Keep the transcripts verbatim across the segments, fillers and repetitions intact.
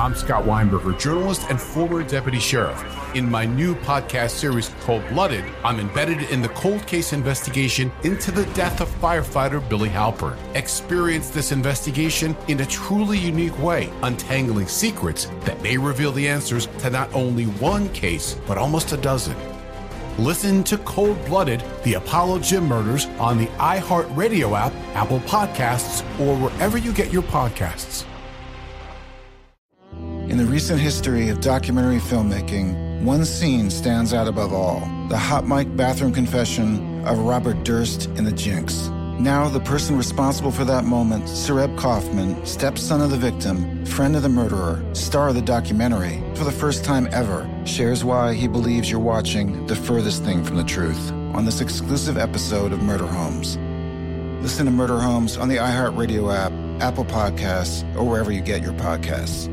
I'm Scott Weinberger, journalist and former deputy sheriff. In my new podcast series, Cold Blooded, I'm embedded in the cold case investigation into the death of firefighter Billy Halpern. Experience this investigation in a truly unique way, untangling secrets that may reveal the answers to not only one case, but almost a dozen. Listen to Cold Blooded, the Apollo Gym Murders on the iHeartRadio app, Apple Podcasts, or wherever you get your podcasts. In the recent history of documentary filmmaking, one scene stands out above all: the hot mic bathroom confession of Robert Durst in The Jinx. Now, the person responsible for that moment, Sareb Kaufman, stepson of the victim, friend of the murderer, star of the documentary, for the first time ever, shares why he believes you're watching the furthest thing from the truth on this exclusive episode of Murder Homes. Listen to Murder Homes on the iHeartRadio app, Apple Podcasts, or wherever you get your podcasts.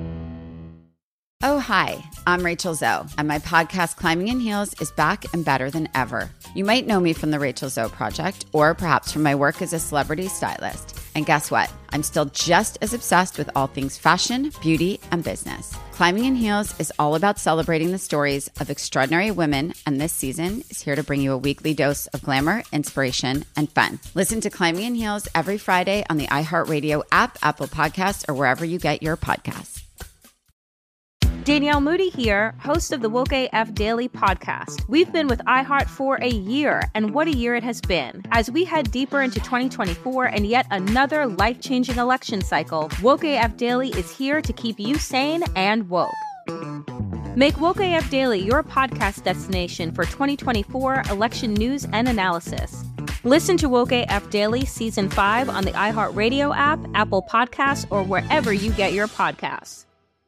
Oh, hi, I'm Rachel Zoe, and my podcast, Climbing in Heels, is back and better than ever. You might know me from the Rachel Zoe Project, or perhaps from my work as a celebrity stylist. And guess what? I'm still just as obsessed with all things fashion, beauty, and business. Climbing in Heels is all about celebrating the stories of extraordinary women, and this season is here to bring you a weekly dose of glamour, inspiration, and fun. Listen to Climbing in Heels every Friday on the iHeartRadio app, Apple Podcasts, or wherever you get your podcasts. Danielle Moody here, host of the Woke A F Daily podcast. We've been with iHeart for a year, and what a year it has been. As we head deeper into twenty twenty-four and yet another life-changing election cycle, Woke A F Daily is here to keep you sane and woke. Make Woke A F Daily your podcast destination for twenty twenty-four election news and analysis. Listen to Woke A F Daily Season five on the iHeartRadio app, Apple Podcasts, or wherever you get your podcasts.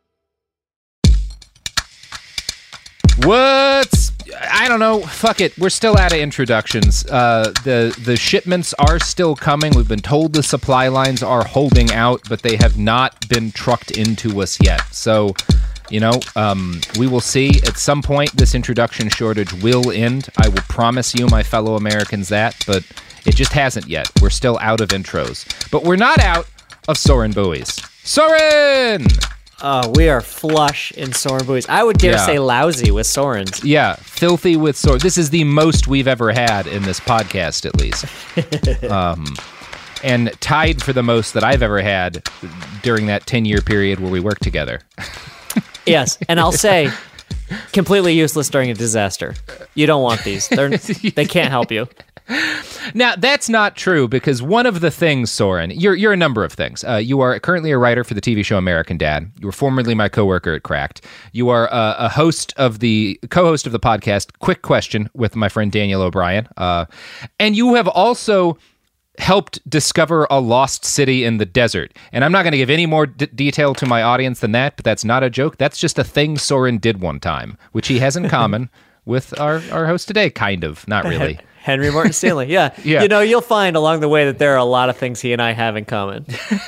What's I don't know. Fuck it. We're still out of introductions. Uh, the the shipments are still coming. We've been told the supply lines are holding out, but they have not been trucked into us yet. So, you know, um, we will see. At some point, this introduction shortage will end. I will promise you, my fellow Americans, that. But it just hasn't yet. We're still out of intros. But we're not out of Soren buoys. Soren! Oh, we are flush in Soren buoys. I would dare Yeah. say lousy with Sorens. Yeah, filthy with Soren. This is the most we've ever had in this podcast, at least. um, and tied for the most that I've ever had during that ten-year period where we worked together. Yes, and I'll say, completely useless during a disaster. You don't want these. They're, they can't help you. Now, that's not true, because one of the things, Soren, you're you're a number of things. Uh, you are currently a writer for the T V show American Dad. You were formerly my coworker at Cracked. You are uh, a host of the co-host of the podcast Quick Question with my friend Daniel O'Brien. Uh, and you have also helped discover a lost city in the desert. And I'm not going to give any more d- detail to my audience than that, but that's not a joke. That's just a thing Soren did one time, which he has in common with our, our host today, kind of. Not really. Henry Morton Stanley, yeah. Yeah. You know, you'll find along the way that there are a lot of things he and I have in common.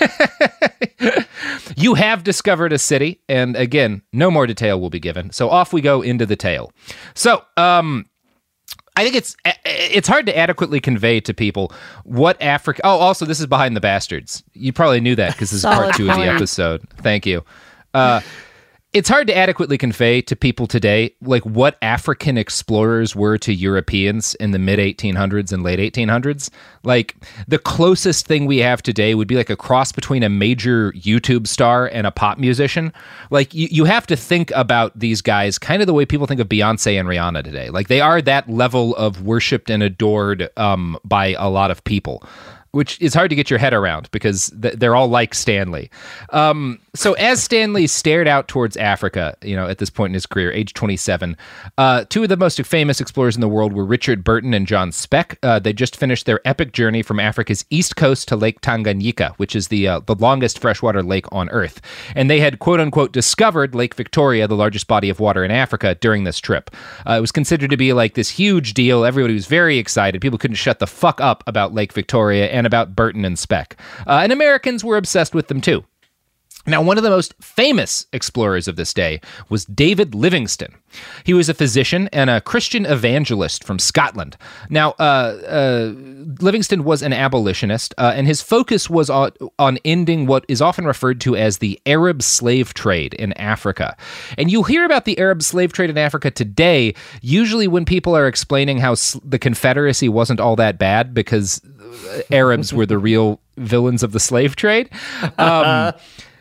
You have discovered a city, and again, no more detail will be given. So off we go into the tale. So, um... I think it's it's hard to adequately convey to people what Africa... Oh, also, this is Behind the Bastards. You probably knew that because this is part two of the episode. Thank you. Uh, it's hard to adequately convey to people today like what African explorers were to Europeans in the mid eighteen hundreds and late eighteen hundreds. Like, the closest thing we have today would be like a cross between a major YouTube star and a pop musician. Like, you, you have to think about these guys kind of the way people think of Beyonce and Rihanna today. Like, they are that level of worshipped and adored um, by a lot of people, which is hard to get your head around because th- they're all like Stanley. Um, so as Stanley stared out towards Africa, you know, at this point in his career, age twenty-seven, uh, two of the most famous explorers in the world were Richard Burton and John Speck. Uh, they just finished their epic journey from Africa's east coast to Lake Tanganyika, which is the uh, the longest freshwater lake on Earth. And they had, quote unquote, discovered Lake Victoria, the largest body of water in Africa, during this trip. Uh, it was considered to be like this huge deal. Everybody was very excited. People couldn't shut the fuck up about Lake Victoria and about Burton and Speck. Uh, and Americans were obsessed with them too. Now, one of the most famous explorers of this day was David Livingstone. He was a physician and a Christian evangelist from Scotland. Now, uh, uh, Livingstone was an abolitionist, uh, and his focus was on, on ending what is often referred to as the Arab slave trade in Africa. And you'll hear about the Arab slave trade in Africa today, usually when people are explaining how s- the Confederacy wasn't all that bad because Arabs were the real villains of the slave trade. Um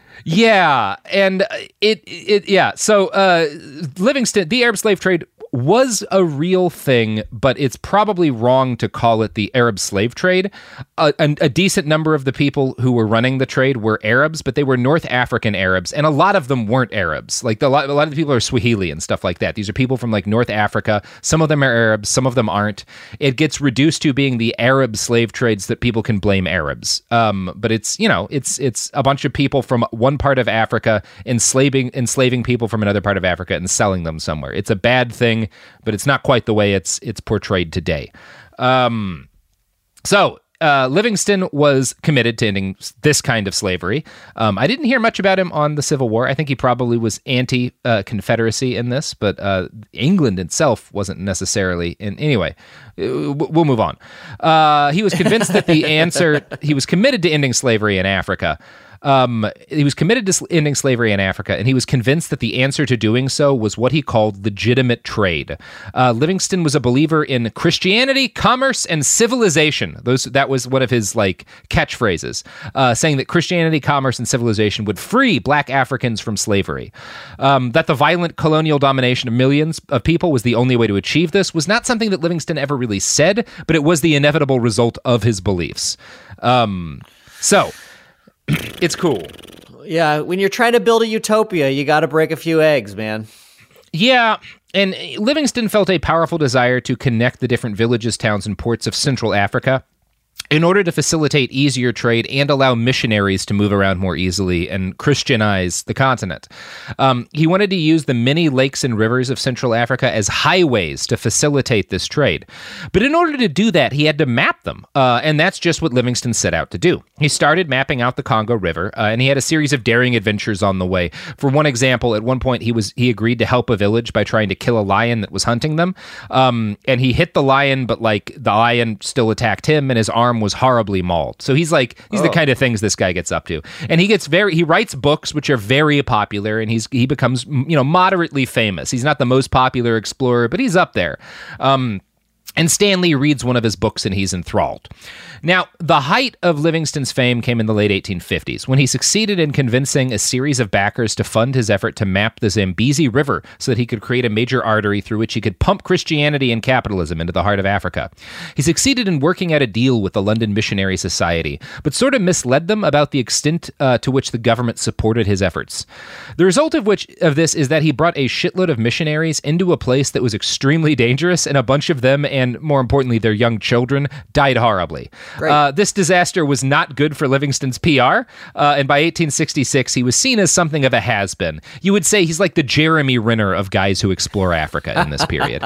Yeah, and it, it yeah, so uh, Livingstone, the Arab slave trade was a real thing, but it's probably wrong to call it the Arab slave trade. A, a, a decent number of the people who were running the trade were Arabs, but they were North African Arabs, and a lot of them weren't Arabs. Like the, a lot of the people are Swahili and stuff like that. These are people from like North Africa. Some of them are Arabs, some of them aren't. It gets reduced to being the Arab slave trades that people can blame Arabs. Um, but it's, you know, it's it's a bunch of people from one part of Africa enslaving enslaving people from another part of Africa and selling them somewhere. It's a bad thing, but it's not quite the way it's it's portrayed today. Um, so uh, Livingstone was committed to ending this kind of slavery. Um, I didn't hear much about him on the Civil War. I think he probably was anti-Confederacy uh, in this, but uh, England itself wasn't necessarily in. Anyway, we'll move on. Uh, he was convinced that the answer, he was committed to ending slavery in Africa. Um, he was committed to ending slavery in Africa, and he was convinced that the answer to doing so was what he called legitimate trade. Uh, Livingstone was a believer in Christianity, commerce, and civilization. Those that was one of his like catchphrases, uh, saying that Christianity, commerce, and civilization would free Black Africans from slavery. Um, that the violent colonial domination of millions of people was the only way to achieve this was not something that Livingstone ever really said, but it was the inevitable result of his beliefs. Um, so. It's cool. Yeah, when you're trying to build a utopia, you got to break a few eggs, man. Yeah, and Livingstone felt a powerful desire to connect the different villages, towns, and ports of Central Africa in order to facilitate easier trade and allow missionaries to move around more easily and Christianize the continent. Um, he wanted to use the many lakes and rivers of Central Africa as highways to facilitate this trade. But in order to do that, he had to map them, uh, and that's just what Livingstone set out to do. He started mapping out the Congo River, uh, and he had a series of daring adventures on the way. For one example, at one point, he was he agreed to help a village by trying to kill a lion that was hunting them, um, and he hit the lion, but like the lion still attacked him, and his arm was horribly mauled. So he's like, these oh. are the kind of things this guy gets up to. And he gets very, he writes books which are very popular, and he's he becomes, you know, moderately famous. He's not the most popular explorer, but he's up there. Um, and Stanley reads one of his books and he's enthralled. Now, the height of Livingstone's fame came in the late eighteen fifties, when he succeeded in convincing a series of backers to fund his effort to map the Zambezi River so that he could create a major artery through which he could pump Christianity and capitalism into the heart of Africa. He succeeded in working out a deal with the London Missionary Society, but sort of misled them about the extent uh, to which the government supported his efforts. The result of which of this is that he brought a shitload of missionaries into a place that was extremely dangerous, and a bunch of them, and more importantly, their young children, died horribly. Uh, this disaster was not good for Livingstone's P R, uh, and by eighteen sixty-six, he was seen as something of a has-been. You would say he's like the Jeremy Renner of guys who explore Africa in this period.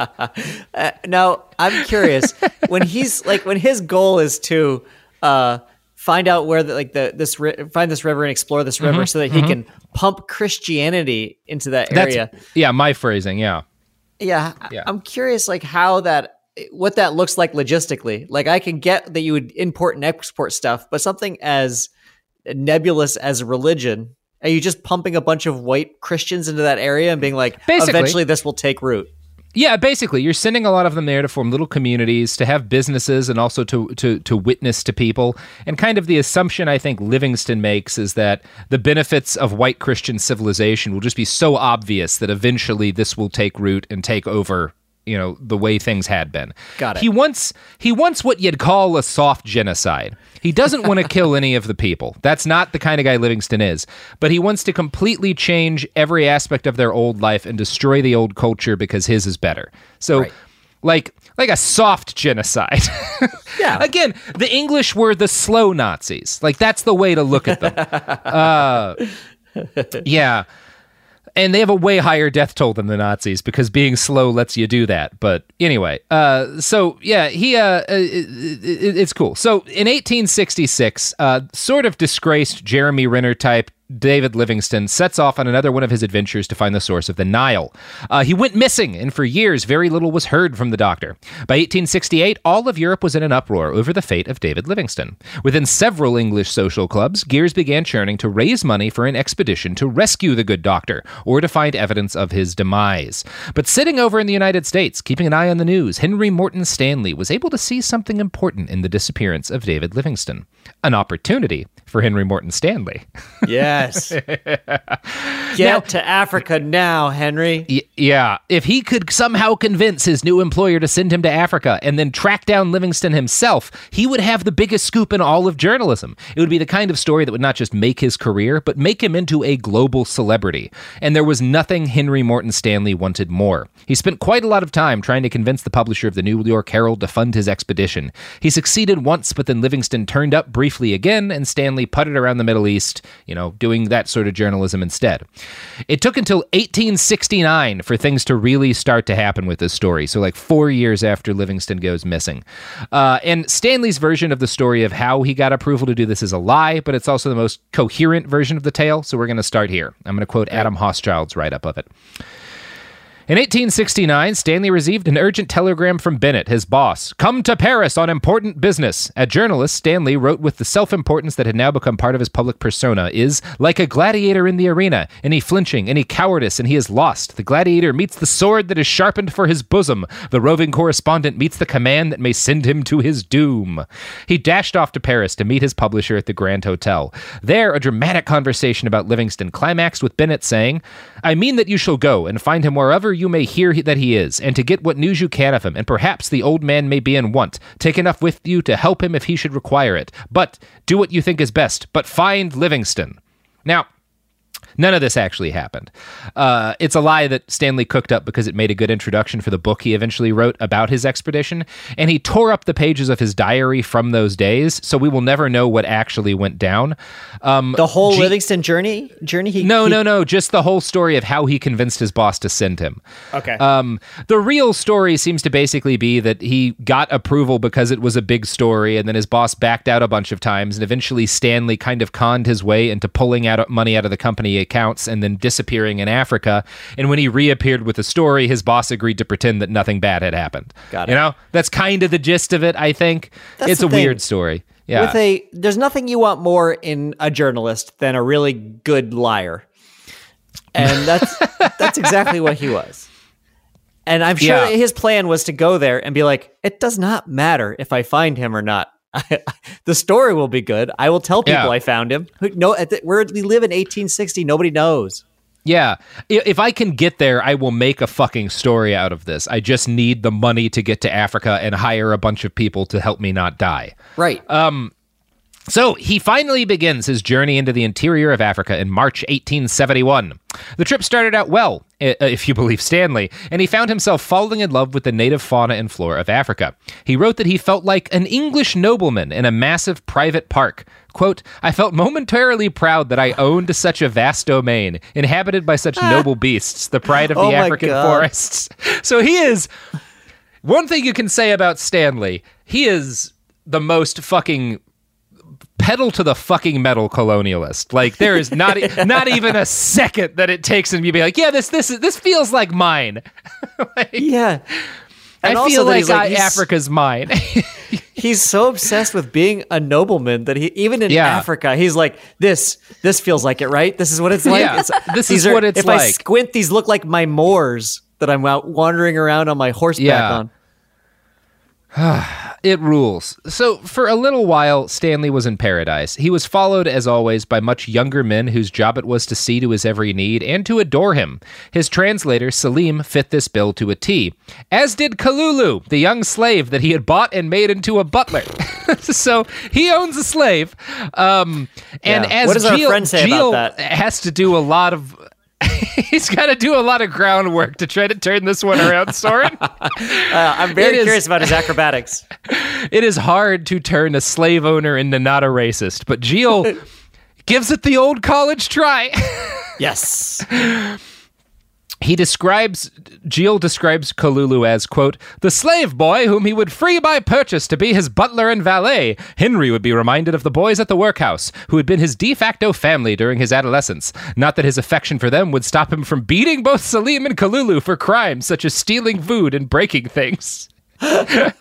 uh, now, I'm curious, when he's like, when his goal is to uh, find out where the, like the this ri- find this river and explore this river, mm-hmm, so that he mm-hmm. can pump Christianity into that area. That's, yeah, my phrasing, yeah. yeah. Yeah, I'm curious, like how that. What that looks like logistically. Like, I can get that you would import and export stuff, but something as nebulous as religion, are you just pumping a bunch of white Christians into that area and being like, basically, eventually this will take root? Yeah, basically, you're sending a lot of them there to form little communities, to have businesses, and also to, to, to witness to people. And kind of the assumption I think Livingstone makes is that the benefits of white Christian civilization will just be so obvious that eventually this will take root and take over, you know, the way things had been. Got it. He wants he wants what you'd call a soft genocide. He doesn't want to kill any of the people. That's not the kind of guy Livingstone is. But he wants to completely change every aspect of their old life and destroy the old culture because his is better. So, right. like like a soft genocide. Yeah. Again, the English were the slow Nazis. Like, that's the way to look at them. uh, yeah. And they have a way higher death toll than the Nazis because being slow lets you do that. But anyway, uh, so yeah, he uh, it, it, it's cool. So in eighteen sixty-six, uh, sort of disgraced Jeremy Renner type David Livingstone sets off on another one of his adventures to find the source of the Nile. Uh, he went missing, and for years, very little was heard from the doctor. By eighteen sixty-eight, all of Europe was in an uproar over the fate of David Livingstone. Within several English social clubs, gears began churning to raise money for an expedition to rescue the good doctor, or to find evidence of his demise. But sitting over in the United States, keeping an eye on the news, Henry Morton Stanley was able to see something important in the disappearance of David Livingstone. An opportunity for Henry Morton Stanley. Yes. Get Now- to Africa now, Henry. Y- yeah, if he could somehow convince his new employer to send him to Africa and then track down Livingstone himself, he would have the biggest scoop in all of journalism. It would be the kind of story that would not just make his career, but make him into a global celebrity. And there was nothing Henry Morton Stanley wanted more. He spent quite a lot of time trying to convince the publisher of the New York Herald to fund his expedition. He succeeded once, but then Livingstone turned up briefly again, and Stanley putted around the Middle East, you know, doing that sort of journalism instead. It took until eighteen sixty-nine for things to really start to happen with this story, so like four years after Livingstone goes missing. Uh, and Stanley's version of the story of how he got approval to do this is a lie, but it's also the most coherent version of the tale, so we're going to start here. I'm going to quote Adam Hochschild's write-up of it. In eighteen sixty-nine, Stanley received an urgent telegram from Bennett, his boss. Come to Paris on important business. A journalist, Stanley wrote with the self-importance that had now become part of his public persona, is like a gladiator in the arena. Any flinching, any cowardice, and he is lost. The gladiator meets the sword that is sharpened for his bosom. The roving correspondent meets the command that may send him to his doom. He dashed off to Paris to meet his publisher at the Grand Hotel. There, a dramatic conversation about Livingstone climaxed with Bennett saying, I mean that you shall go and find him wherever you may hear that he is, and to get what news you can of him, and perhaps the old man may be in want. Take enough with you to help him if he should require it. But do what you think is best, but find Livingstone. Now, none of this actually happened. Uh, it's a lie that Stanley cooked up because it made a good introduction for the book he eventually wrote about his expedition, and he tore up the pages of his diary from those days, so we will never know what actually went down. Um, The whole G- Livingstone journey? Journey? He, No, he, no, no, just the whole story of how he convinced his boss to send him. Okay. Um, the real story seems to basically be that he got approval because it was a big story, and then his boss backed out a bunch of times, and eventually Stanley kind of conned his way into pulling out money out of the company accounts and then disappearing in Africa. And when he reappeared with the story, his boss agreed to pretend that nothing bad had happened. Got it. You know, that's kind of the gist of it, I think. That's it's the a thing. weird story. Yeah. With a, there's nothing you want more in a journalist than a really good liar, and that's that's exactly what he was. And I'm sure Yeah. his plan was to go there and be like, it does not matter if I find him or not. The story will be good. I will tell people Yeah. I found him. Who- No, at the, where we live in eighteen sixty, nobody knows. Yeah. I- If I can get there, I will make a fucking story out of this. I just need the money to get to Africa and hire a bunch of people to help me not die. Right. Um, So he finally begins his journey into the interior of Africa in March eighteen seventy-one. The trip started out well, i- if you believe Stanley, and he found himself falling in love with the native fauna and flora of Africa. He wrote that he felt like an English nobleman in a massive private park. Quote, I felt momentarily proud that I owned such a vast domain, inhabited by such noble beasts, the pride of the Oh my African God. forests. So he is... One thing you can say about Stanley, he is the most fucking... pedal to the fucking metal colonialist. Like there is not not even a second that it takes him to be like, yeah, this this is this feels like mine. Like, yeah. And I also feel that like, he's like I, he's- Africa's mine. He's so obsessed with being a nobleman that he, even in Yeah. Africa, he's like, this, this feels like it, right? This is what it's like. Yeah, It's, this these is what it's if I like. squint, these look like my moors that I'm out wandering around on my horseback Yeah. on. It rules. So, for a little while, Stanley was in paradise. He was followed, as always, by much younger men whose job it was to see to his every need and to adore him. His translator, Salim, fit this bill to a T, as did Kalulu, the young slave that he had bought and made into a butler. So, he owns a slave. Um, and Yeah. as What does our Gio, friend say Gio about that? has to do a lot of... He's got to do a lot of groundwork to try to turn this one around, Soren. Uh, I'm very It is- curious about his acrobatics. It is hard to turn a slave owner into not a racist, but Gio gives it the old college try. Yes. He describes, Gilles describes Kalulu as, quote, the slave boy whom he would free by purchase to be his butler and valet. Henry would be reminded of the boys at the workhouse, who had been his de facto family during his adolescence. Not that his affection for them would stop him from beating both Salim and Kalulu for crimes such as stealing food and breaking things. uh,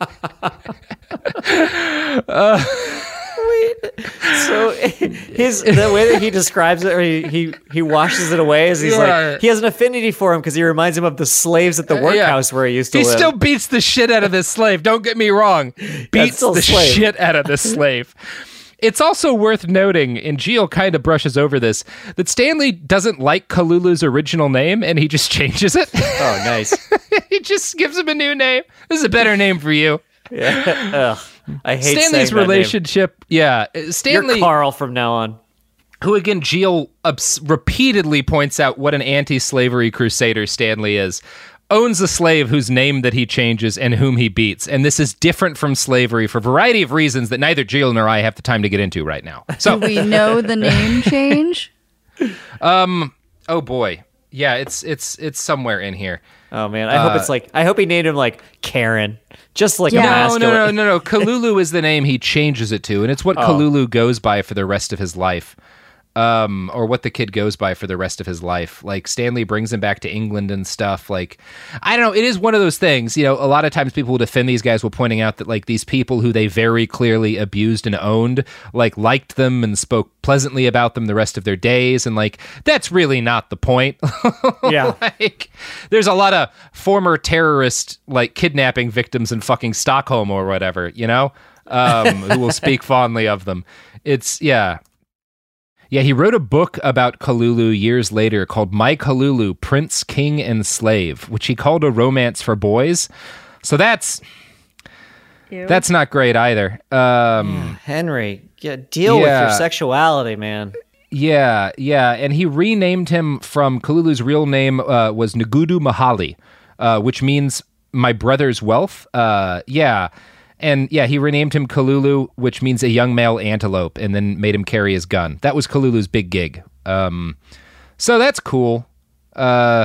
Wait, so his the way that he describes it, or he he, he washes it away, is he's yeah. like he has an affinity for him because he reminds him of the slaves at the workhouse uh, yeah. where he used to he live. He still beats the shit out of this slave. Don't get me wrong, beats the slave. shit out of this slave. It's also worth noting, and Gilles kind of brushes over this, that Stanley doesn't like Kalulu's original name, and he just changes it. Oh, nice. He just gives him a new name. This is a better name for you. Yeah. Ugh, I hate Stanley's relationship. Yeah. Stanley. You're Carl from now on. Who, again, Gilles ups- repeatedly points out what an anti-slavery crusader Stanley is. Owns a slave whose name that he changes and whom he beats. And this is different from slavery for a variety of reasons that neither Gilles nor I have the time to get into right now. So do we know the name change? Um. Oh boy. Yeah. It's it's it's somewhere in here. Oh man. I uh, hope it's like. I hope he named him like Karen, just like yeah. a masculine. No, no, no, no, no. Kalulu is the name he changes it to, and it's what oh. Kalulu goes by for the rest of his life. Um, or what the kid goes by for the rest of his life. Like, Stanley brings him back to England and stuff. Like, I don't know. It is one of those things, you know, a lot of times people will defend these guys while pointing out that, like, these people who they very clearly abused and owned, like, liked them and spoke pleasantly about them the rest of their days. And, like, that's really not the point. Yeah. Like, there's a lot of former terrorist, like, kidnapping victims in fucking Stockholm or whatever, you know, um, who will speak fondly of them. It's, yeah. Yeah, he wrote a book about Kalulu years later called My Kalulu, Prince, King, and Slave, which he called a romance for boys. So that's Ew. that's not great either. Um, yeah, Henry, yeah, deal yeah. with your sexuality, man. Yeah, yeah, and he renamed him from Kalulu's real name uh, was Ngudu Mahali, uh, which means my brother's wealth. Uh, yeah. And yeah, he renamed him Kalulu, which means a young male antelope, and then made him carry his gun. That was Kalulu's big gig. Um, so that's cool. Uh,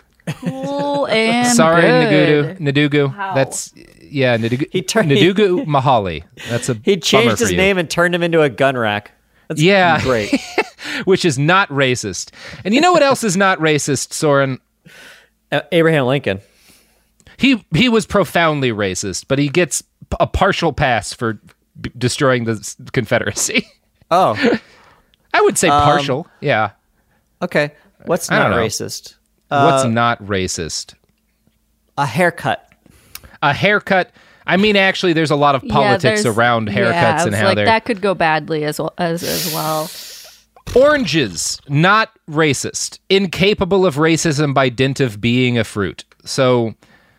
cool and sorry, good. Nagudu, Nadugu. How? That's yeah, Nadugu. He turned Nadugu Mahali. That's a he changed his you. name and turned him into a gun rack. That's yeah, great. Which is not racist. And you know what else is not racist, Soren? Uh, Abraham Lincoln. He he was profoundly racist, but he gets a partial pass for b- destroying the Confederacy. Oh. I would say partial, um, yeah. Okay. What's not racist? What's uh, not racist? A haircut. A haircut. I mean, actually, there's a lot of politics yeah, around haircuts yeah, and how like, they're... that could go badly as well. As, as well. Oranges, not racist. Incapable of racism by dint of being a fruit. So...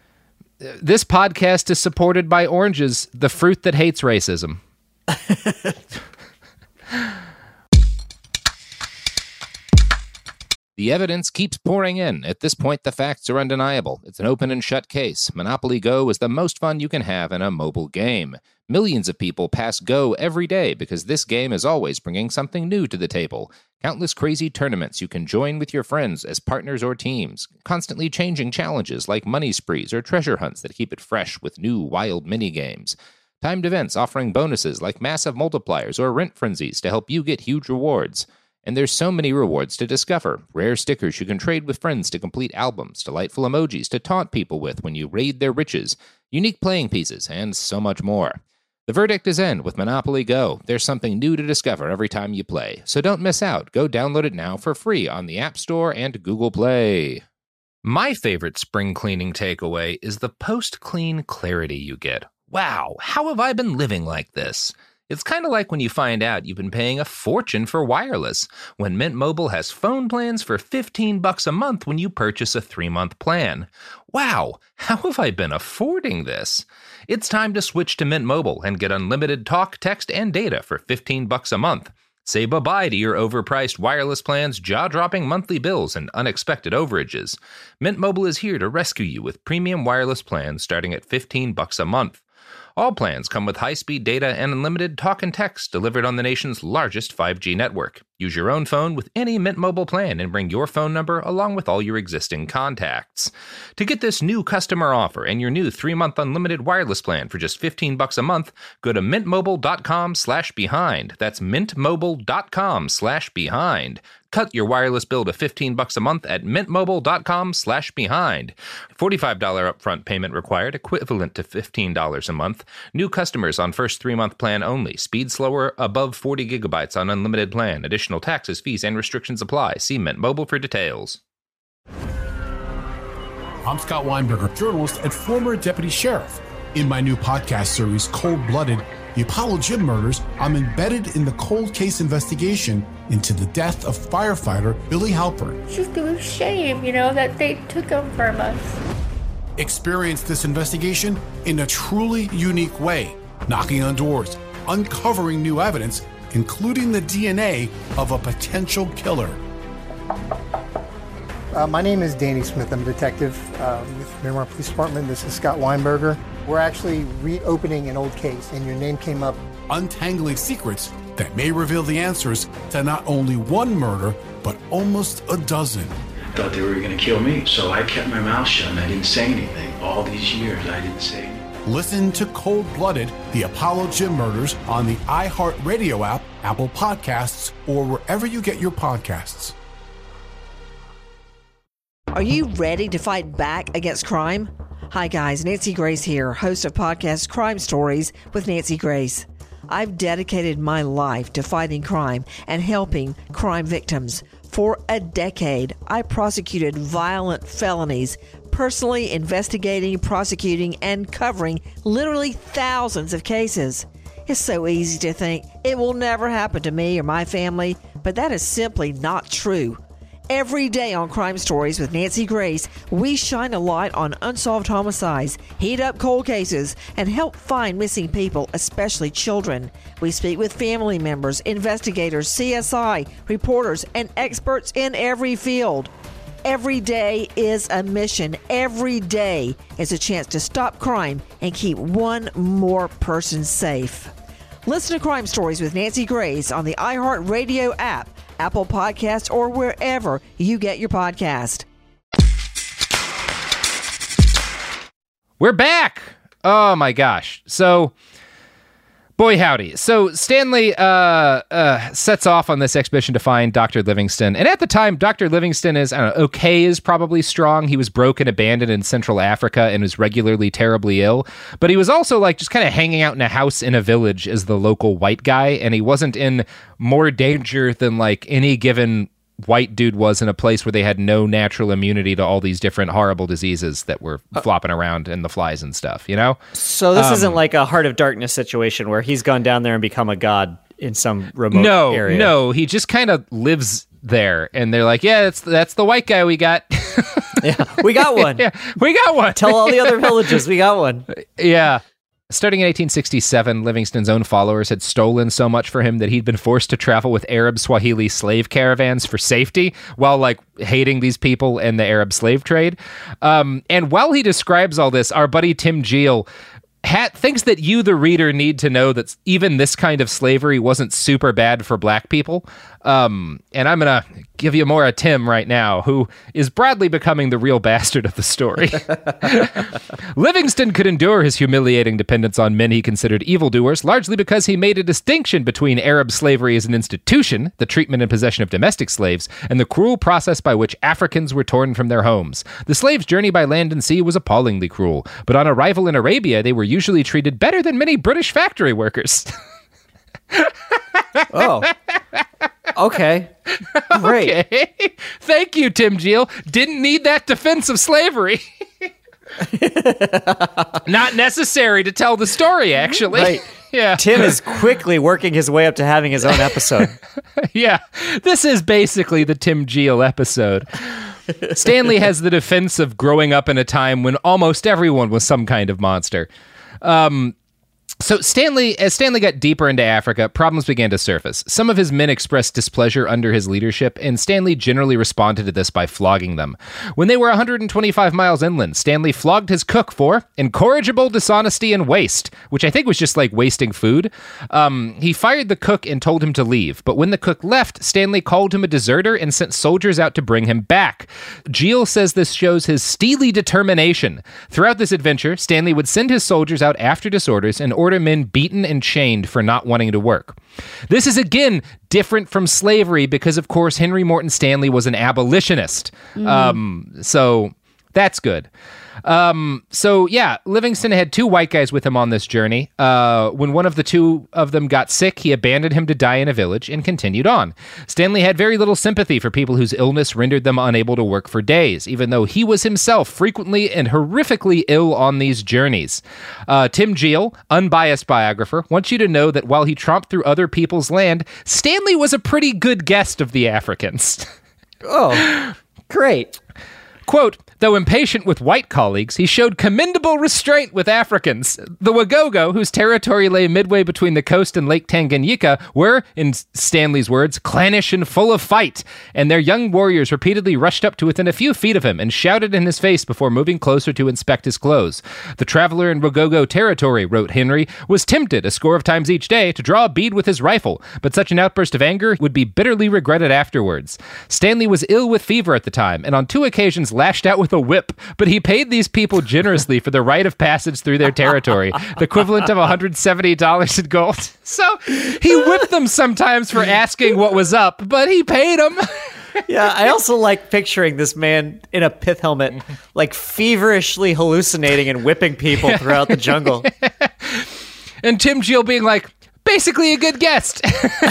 this podcast is supported by oranges, the fruit that hates racism. The evidence keeps pouring in. At this point, the facts are undeniable. It's an open and shut case. Monopoly Go is the most fun you can have in a mobile game. Millions of people pass Go every day because this game is always bringing something new to the table. Countless crazy tournaments you can join with your friends as partners or teams. Constantly changing challenges like money sprees or treasure hunts that keep it fresh with new wild mini-games. Timed events offering bonuses like massive multipliers or rent frenzies to help you get huge rewards. And there's so many rewards to discover. Rare stickers you can trade with friends to complete albums, delightful emojis to taunt people with when you raid their riches, unique playing pieces, and so much more. The verdict is in with Monopoly Go. There's something new to discover every time you play. So don't miss out. Go download it now for free on the App Store and Google Play. My favorite spring cleaning takeaway is the post-clean clarity you get. Wow, how have I been living like this? It's kind of like when you find out you've been paying a fortune for wireless, when Mint Mobile has phone plans for fifteen bucks a month when you purchase a three-month plan. Wow, how have I been affording this? It's time to switch to Mint Mobile and get unlimited talk, text, and data for fifteen bucks a month. Say bye-bye to your overpriced wireless plans, jaw-dropping monthly bills, and unexpected overages. Mint Mobile is here to rescue you with premium wireless plans starting at fifteen bucks a month. All plans come with high-speed data and unlimited talk and text delivered on the nation's largest five G network. Use your own phone with any Mint Mobile plan and bring your phone number along with all your existing contacts. To get this new customer offer and your new three-month unlimited wireless plan for just fifteen bucks a month, go to mintmobile.com slash behind. That's mintmobile.com slash behind. Cut your wireless bill to fifteen bucks a month at mintmobile.com slash behind. forty-five dollars upfront payment required, equivalent to fifteen dollars a month. New customers on first three-month plan only. Speed slower above forty gigabytes on unlimited plan. Additional taxes, fees, and restrictions apply. See Mint Mobile for details. I'm Scott Weinberger, journalist and former deputy sheriff. In my new podcast series, Cold Blooded, The Apollo Gym Murders, I'm embedded in the cold case investigation into the death of firefighter Billy Halpern. It's just a shame, you know, that they took him from us. Experience this investigation in a truly unique way, knocking on doors, uncovering new evidence, including the D N A of a potential killer. Uh, my name is Danny Smith. I'm a detective uh, with Miramar Police Department. This is Scott Weinberger. We're actually reopening an old case, and your name came up. Untangling secrets that may reveal the answers to not only one murder, but almost a dozen. I thought they were going to kill me, so I kept my mouth shut and I didn't say anything. All these years, I didn't say anything. Listen to Cold Blooded, The Apollo Gym Murders on the iHeartRadio app, Apple Podcasts, or wherever you get your podcasts. Are you ready to fight back against crime? Hi guys, Nancy Grace here, host of podcast Crime Stories with Nancy Grace. I've dedicated my life to fighting crime and helping crime victims. For a decade, I prosecuted violent felonies, personally investigating, prosecuting, and covering literally thousands of cases. It's so easy to think it will never happen to me or my family, but that is simply not true. Every day on Crime Stories with Nancy Grace, we shine a light on unsolved homicides, heat up cold cases, and help find missing people, especially children. We speak with family members, investigators, C S I, reporters, and experts in every field. Every day is a mission. Every day is a chance to stop crime and keep one more person safe. Listen to Crime Stories with Nancy Grace on the iHeartRadio app, Apple Podcasts, or wherever you get your podcast. We're back! Oh my gosh. So, boy howdy. So Stanley uh, uh, sets off on this expedition to find Doctor Livingston. And at the time, Doctor Livingston is, I don't know, okay is probably strong. He was broken, abandoned in Central Africa and was regularly terribly ill. But he was also like just kind of hanging out in a house in a village as the local white guy. And he wasn't in more danger than like any given white dude was in a place where they had no natural immunity to all these different horrible diseases that were uh, flopping around and the flies and stuff, you know? So this um, isn't like a Heart of Darkness situation where he's gone down there and become a god in some remote no, area. No, no, he just kind of lives there, and they're like, yeah, that's, that's the white guy we got. Yeah, we got one. Yeah, we got one. Tell all the other villages we got one. Yeah. Starting in eighteen sixty-seven, Livingston's own followers had stolen so much for him that he'd been forced to travel with Arab Swahili slave caravans for safety while, like, hating these people and the Arab slave trade. Um, and while he describes all this, our buddy Tim Geel Hat thinks that you, the reader, need to know that even this kind of slavery wasn't super bad for black people. Um, and I'm going to give you more of Tim right now, who is broadly becoming the real bastard of the story. Livingston could endure his humiliating dependence on men he considered evildoers, largely because he made a distinction between Arab slavery as an institution, the treatment and possession of domestic slaves, and the cruel process by which Africans were torn from their homes. The slaves' journey by land and sea was appallingly cruel, but on arrival in Arabia, they were usually treated better than many British factory workers. Oh. Okay. Great. Okay. Thank you, Tim Geel. Didn't need that defense of slavery. Not necessary to tell the story, actually. Right. Yeah. Tim is quickly working his way up to having his own episode. Yeah. This is basically the Tim Geel episode. Stanley has the defense of growing up in a time when almost everyone was some kind of monster. Um, So Stanley, as Stanley got deeper into Africa, problems began to surface. Some of his men expressed displeasure under his leadership, and Stanley generally responded to this by flogging them. When they were one hundred twenty-five miles inland, Stanley flogged his cook for incorrigible dishonesty and waste, which I think was just like wasting food. Um, he fired the cook and told him to leave, but when the cook left, Stanley called him a deserter and sent soldiers out to bring him back. Geel says this shows his steely determination. Throughout this adventure, Stanley would send his soldiers out after disorders and order men beaten and chained for not wanting to work. This is again different from slavery because, of course, Henry Morton Stanley was an abolitionist. Mm. Um, so that's good. Um, so yeah, Livingston had two white guys with him on this journey. Uh, when one of the two of them got sick, he abandoned him to die in a village and continued on. Stanley had very little sympathy for people whose illness rendered them unable to work for days, even though he was himself frequently and horrifically ill on these journeys. Uh, Tim Geel, unbiased biographer, wants you to know that while he tromped through other people's land, Stanley was a pretty good guest of the Africans. Oh, great. Quote, though impatient with white colleagues, he showed commendable restraint with Africans. The Wagogo, whose territory lay midway between the coast and Lake Tanganyika, were, in Stanley's words, clannish and full of fight, and their young warriors repeatedly rushed up to within a few feet of him and shouted in his face before moving closer to inspect his clothes. The traveler in Wagogo territory, wrote Henry, was tempted a score of times each day to draw a bead with his rifle, but such an outburst of anger would be bitterly regretted afterwards. Stanley was ill with fever at the time, and on two occasions lashed out with a whip, but he paid these people generously for the rite of passage through their territory, the equivalent of one hundred seventy dollars in gold. So he whipped them sometimes for asking what was up, but he paid them. Yeah, I also like picturing this man in a pith helmet, like feverishly hallucinating and whipping people throughout the jungle. And Tim Geel being like, basically a good guest.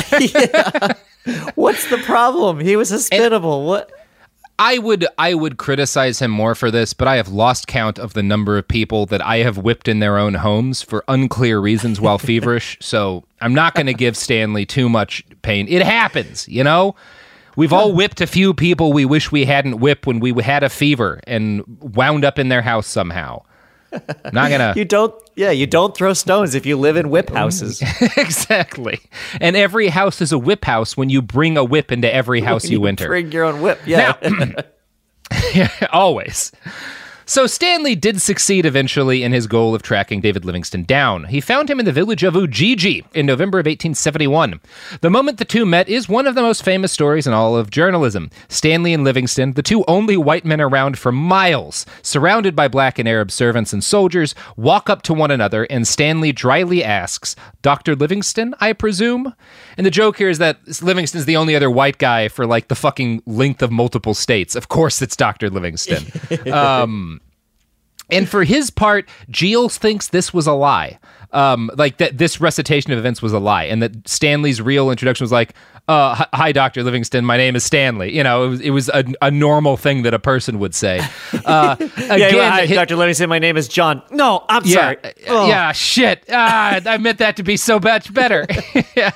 Yeah. What's the problem? He was hospitable. And what? I would I would criticize him more for this, but I have lost count of the number of people that I have whipped in their own homes for unclear reasons while feverish, so I'm not going to give Stanley too much pain. It happens, you know? We've all whipped a few people we wish we hadn't whipped when we had a fever and wound up in their house somehow. I'm not gonna. You don't. Yeah, you don't throw stones if you live in whip houses. Exactly. And every house is a whip house when you bring a whip into every house when you, you enter. Bring your own whip. Yeah. Now, yeah, always. So Stanley did succeed eventually in his goal of tracking David Livingstone down. He found him in the village of Ujiji in November of eighteen seventy-one. The moment the two met is one of the most famous stories in all of journalism. Stanley and Livingstone, the two only white men around for miles, surrounded by black and Arab servants and soldiers, walk up to one another, and Stanley dryly asks, Doctor Livingstone, I presume? And the joke here is that Livingstone's the only other white guy for like the fucking length of multiple states. Of course it's Doctor Livingstone. um... And for his part, Geel thinks this was a lie. Um, like that this recitation of events was a lie, and that Stanley's real introduction was like, uh, hi, Doctor Livingstone, my name is Stanley. You know, it was, it was a, a normal thing that a person would say. Uh, yeah, again, well, hi, his, Doctor Livingstone, my name is John. No, I'm yeah, sorry. Oh. Yeah, shit. Ah, I meant that to be so much better. Yeah.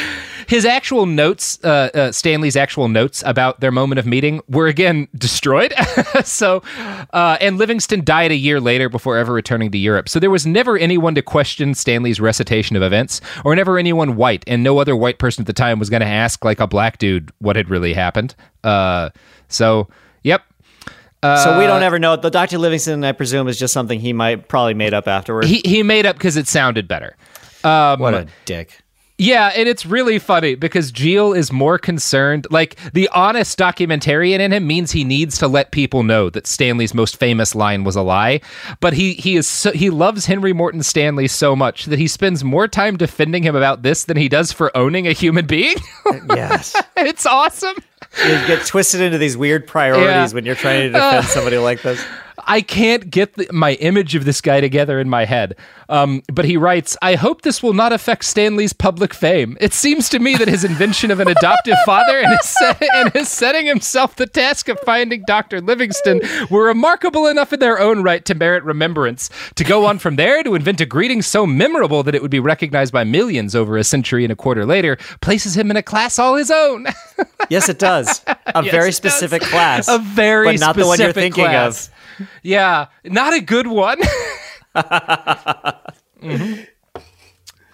His actual notes, uh, uh, Stanley's actual notes about their moment of meeting were again destroyed. so, uh, and Livingstone died a year later before ever returning to Europe. So there was never anyone to question Stanley's recitation of events, or never anyone white, and no other white person at the time was going to ask like a black dude what had really happened. Uh, so, yep. Uh, so we don't ever know. The Doctor Livingstone, I presume, is just something he might probably made up afterwards. He he made up because it sounded better. Um, what a dick. Yeah, and it's really funny because Geel is more concerned, like the honest documentarian in him means he needs to let people know that Stanley's most famous line was a lie, but he he is so, he loves Henry Morton Stanley so much that he spends more time defending him about this than he does for owning a human being. Yes. It's awesome. You get twisted into these weird priorities yeah. when you're trying to defend uh, somebody like this. I can't get the, my image of this guy together in my head. Um, but he writes, I hope this will not affect Stanley's public fame. It seems to me that his invention of an adoptive father and his, set, and his setting himself the task of finding Doctor Livingstone were remarkable enough in their own right to merit remembrance. To go on from there to invent a greeting so memorable that it would be recognized by millions over a century and a quarter later places him in a class all his own. Yes, it does. A yes, very specific does. class. A very but not specific the one you're thinking class. of. Yeah, not a good one. mm-hmm.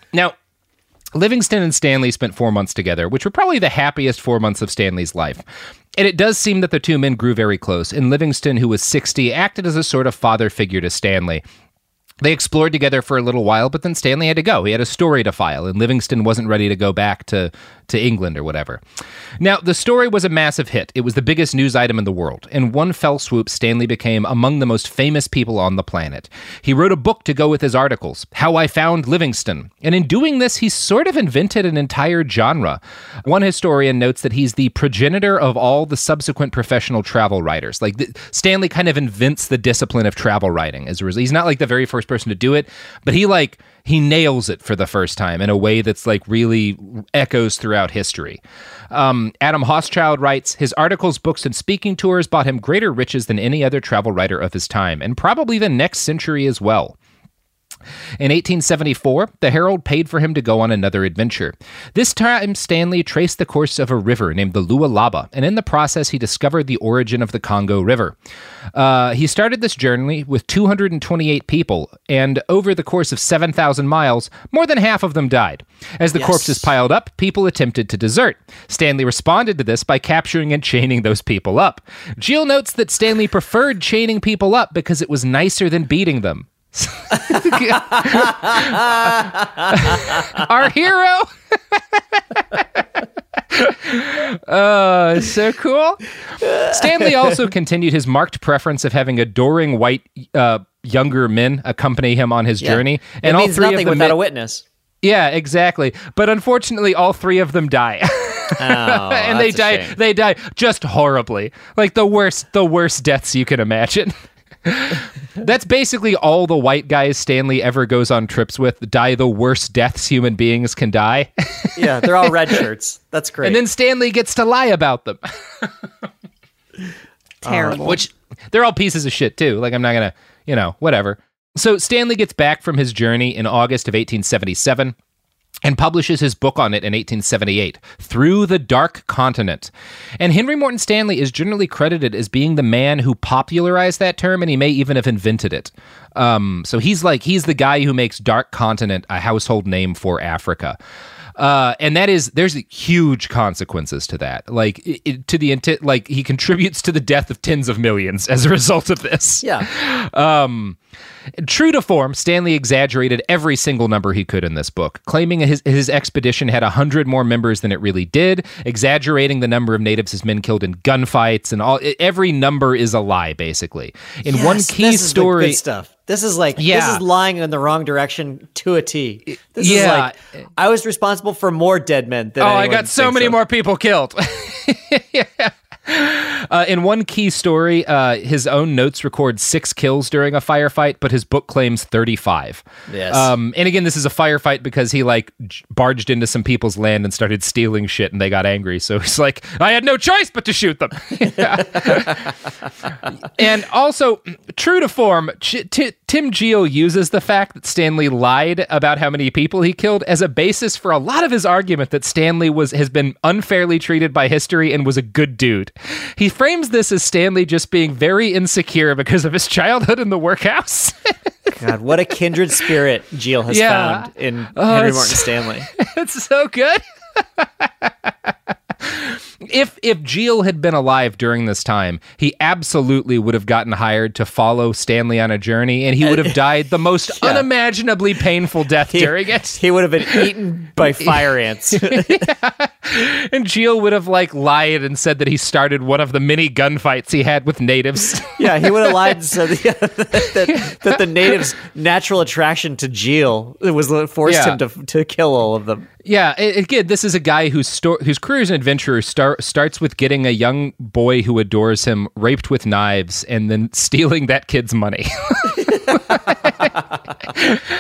Now, Livingston and Stanley spent four months together, which were probably the happiest four months of Stanley's life. And it does seem that the two men grew very close, and Livingston, who was sixty, acted as a sort of father figure to Stanley. They explored together for a little while, but then Stanley had to go. He had a story to file, and Livingston wasn't ready to go back to, to England or whatever. Now, the story was a massive hit. It was the biggest news item in the world. In one fell swoop, Stanley became among the most famous people on the planet. He wrote a book to go with his articles, How I Found Livingston. And in doing this, he sort of invented an entire genre. One historian notes that he's the progenitor of all the subsequent professional travel writers. Like, the, Stanley kind of invents the discipline of travel writing. As a result, he's not like the very first person to do it, but he like he nails it for the first time in a way that's like really echoes throughout history. Um, Adam Hochschild writes, his articles, books, and speaking tours bought him greater riches than any other travel writer of his time, and probably the next century as well. In eighteen seventy-four, the Herald paid for him to go on another adventure. This time, Stanley traced the course of a river named the Lualaba, and in the process, he discovered the origin of the Congo River. Uh, he started this journey with two hundred twenty-eight people, and over the course of seven thousand miles, more than half of them died. As the Yes. corpses piled up, people attempted to desert. Stanley responded to this by capturing and chaining those people up. Gilles notes that Stanley preferred chaining people up because it was nicer than beating them. Our hero. uh, so cool. Stanley also continued his marked preference of having adoring white uh, younger men accompany him on his Yeah. journey, It and all means three nothing of them without a witness. Yeah, exactly. But unfortunately, all three of them die. Oh, and they that's a die. shame. They die just horribly, like the worst, the worst deaths you can imagine. That's basically all the white guys Stanley ever goes on trips with die the worst deaths human beings can die. Yeah, they're all red shirts. That's great. And then Stanley gets to lie about them. Terrible. Uh, which, they're all pieces of shit too. Like, I'm not gonna, you know, whatever. So Stanley gets back from his journey in August of eighteen seventy-seven and publishes his book on it in eighteen seventy-eight, Through the Dark Continent. And Henry Morton Stanley is generally credited as being the man who popularized that term, and he may even have invented it. Um, so he's like, he's the guy who makes Dark Continent a household name for Africa. Uh, and that is, there's huge consequences to that. Like, it, it- to the intent, like, he contributes to the death of tens of millions as a result of this. Yeah. Um, true to form, Stanley exaggerated every single number he could in this book, claiming his, his expedition had a hundred more members than it really did, exaggerating the number of natives his men killed in gunfights, and all. Every number is a lie, basically. In Yes, one key this is the story, good stuff. This is like, this Yeah. is lying in the wrong direction to a T. This Yeah. is like, I was responsible for more dead men than oh, I anyone got so thinks many of. more people killed. Yeah. Uh, in one key story, uh, his own notes record six kills during a firefight, but his book claims thirty-five. Yes. Um, and again, this is a firefight because he like j- barged into some people's land and started stealing shit, and they got angry. So he's like, I had no choice but to shoot them. And also, true to form, Ch- T- Tim Geo uses the fact that Stanley lied about how many people he killed as a basis for a lot of his argument that Stanley was has been unfairly treated by history and was a good dude. He frames this as Stanley just being very insecure because of his childhood in the workhouse. God, what a kindred spirit Gilles has Yeah. found in Oh, Henry it's- Morton Stanley. It's so good. If if Gilles had been alive during this time, he absolutely would have gotten hired to follow Stanley on a journey, and he would have died the most Yeah. unimaginably painful death He, during it. he would have been eaten by fire ants. And Gilles would have like lied and said that he started one of the many gunfights he had with natives. Yeah, he would have lied and said that, that the natives' natural attraction to Gilles was what forced Yeah. him to to kill all of them. Yeah, a- again, this is a guy whose sto- whose career as an adventurer start- starts with getting a young boy who adores him raped with knives and then stealing that kid's money.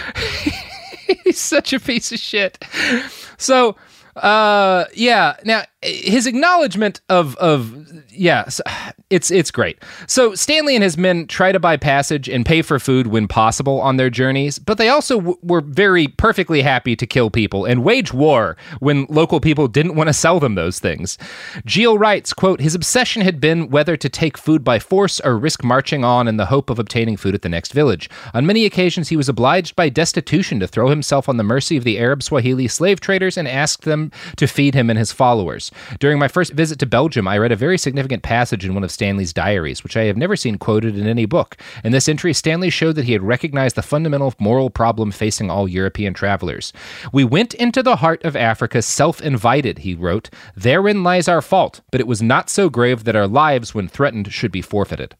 He's such a piece of shit. So, uh, yeah. Now, his acknowledgement of of yeah, it's it's great. So Stanley and his men try to buy passage and pay for food when possible on their journeys, but they also w- were very perfectly happy to kill people and wage war when local people didn't want to sell them those things. Geel writes, quote, his obsession had been whether to take food by force or risk marching on in the hope of obtaining food at the next village. On many occasions, he was obliged by destitution to throw himself on the mercy of the Arab Swahili slave traders and ask them to feed him and his followers. During my first visit to Belgium, I read a very significant passage in one of Stanley's diaries, which I have never seen quoted in any book. In this entry, Stanley showed that he had recognized the fundamental moral problem facing all European travelers. We went into the heart of Africa self-invited, he wrote. Therein lies our fault, but it was not so grave that our lives, when threatened, should be forfeited.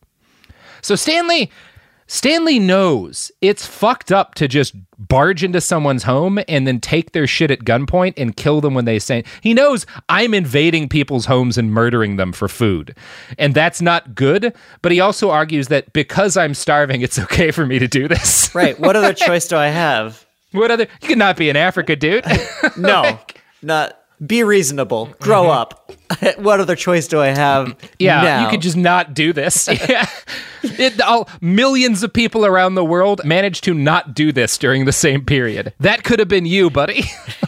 So Stanley... Stanley knows it's fucked up to just barge into someone's home and then take their shit at gunpoint and kill them when they say... He knows I'm invading people's homes and murdering them for food. And that's not good, but he also argues that because I'm starving, it's okay for me to do this. Right. What other choice do I have? What other... You could not be in Africa, dude. No, like, not... Be reasonable. Grow mm-hmm. up. What other choice do I have? Yeah, now? You could just not do this. Yeah. It, all, millions of people around the world managed to not do this during the same period. That could have been you, buddy.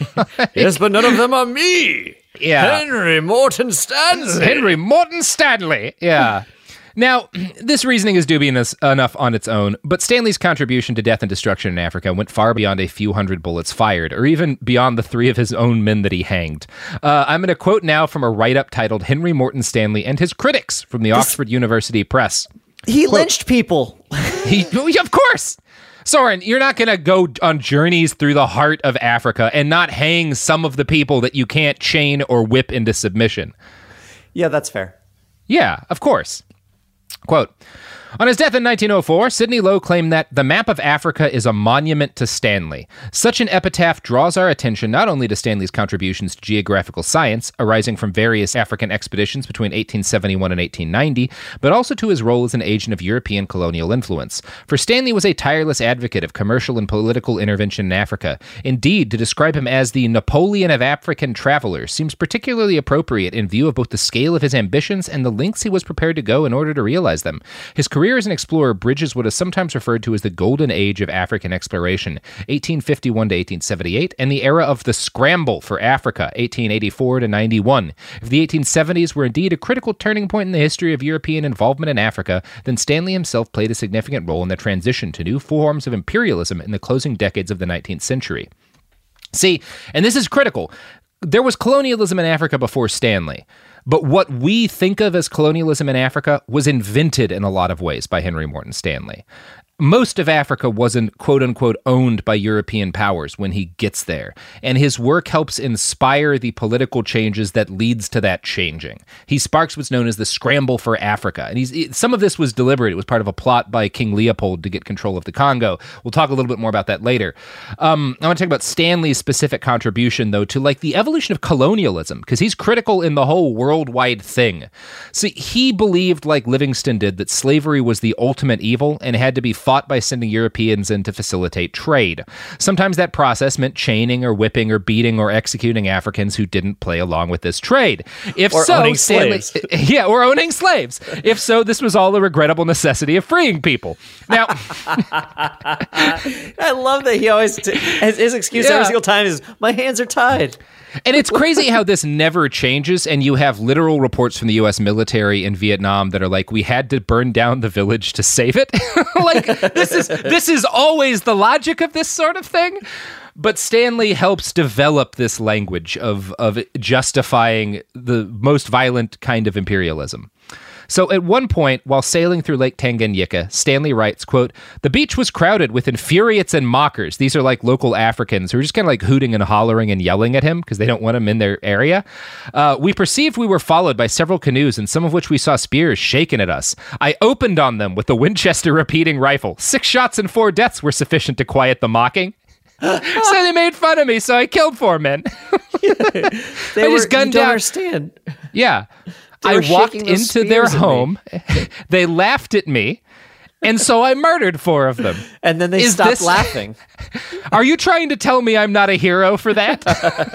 Yes, but none of them are me. Yeah. Henry Morton Stanley. Henry Morton Stanley. Yeah. Now, this reasoning is dubious enough on its own, but Stanley's contribution to death and destruction in Africa went far beyond a few hundred bullets fired, or even beyond the three of his own men that he hanged. Uh, I'm going to quote now from a write-up titled Henry Morton Stanley and His Critics from the this, Oxford University Press. He quote, lynched people. he, of course! Soren, you're not going to go on journeys through the heart of Africa and not hang some of the people that you can't chain or whip into submission. Yeah, that's fair. Yeah, of course. Quote, on his death in nineteen oh four, Sidney Lowe claimed that the map of Africa is a monument to Stanley. Such an epitaph draws our attention not only to Stanley's contributions to geographical science, arising from various African expeditions between eighteen seventy-one and eighteen ninety, but also to his role as an agent of European colonial influence. For Stanley was a tireless advocate of commercial and political intervention in Africa. Indeed, to describe him as the Napoleon of African travelers seems particularly appropriate in view of both the scale of his ambitions and the lengths he was prepared to go in order to realize them. His career as an explorer bridges what is sometimes referred to as the golden age of African exploration, eighteen fifty-one to eighteen seventy-eight, and the era of the scramble for Africa, eighteen eighty-four to ninety-one. If the eighteen seventies were indeed a critical turning point in the history of European involvement in Africa, then Stanley himself played a significant role in the transition to new forms of imperialism in the closing decades of the nineteenth century. See, and this is critical, there was colonialism in Africa before Stanley. But what we think of as colonialism in Africa was invented in a lot of ways by Henry Morton Stanley. Most of Africa wasn't quote-unquote owned by European powers when he gets there, and his work helps inspire the political changes that leads to that changing. He sparks what's known as the scramble for Africa, and he's some of this was deliberate. It was part of a plot by King Leopold to get control of the Congo. We'll talk a little bit more about that later. Um, I want to talk about Stanley's specific contribution, though, to like the evolution of colonialism, because he's critical in the whole worldwide thing. See, he believed, like Livingston did, that slavery was the ultimate evil and had to be fought by sending Europeans in to facilitate trade. Sometimes that process meant chaining or whipping or beating or executing Africans who didn't play along with this trade. If or so, owning Stanley, slaves. yeah, or owning slaves. If so, this was all a regrettable necessity of freeing people. Now, I love that he always t- his, his excuse Yeah. every single time is my hands are tied. And it's crazy how this never changes, and you have literal reports from the U S military in Vietnam that are like, we had to burn down the village to save it. Like, this is this is always the logic of this sort of thing. But Stanley helps develop this language of, of justifying the most violent kind of imperialism. So at one point, while sailing through Lake Tanganyika, Stanley writes, quote, the beach was crowded with infuriates and mockers. These are like local Africans who are just kind of like hooting and hollering and yelling at him because they don't want him in their area. Uh, we perceived we were followed by several canoes, and some of which we saw spears shaken at us. I opened on them with the Winchester repeating rifle. Six shots and four deaths were sufficient to quiet the mocking. So they made fun of me, so I killed four men. They I were, just gunned you don't down. understand. Yeah. They I were walked shaking those into their spears at me. home. They laughed at me. And so I murdered four of them. And then they Is stopped this- laughing. Are you trying to tell me I'm not a hero for that?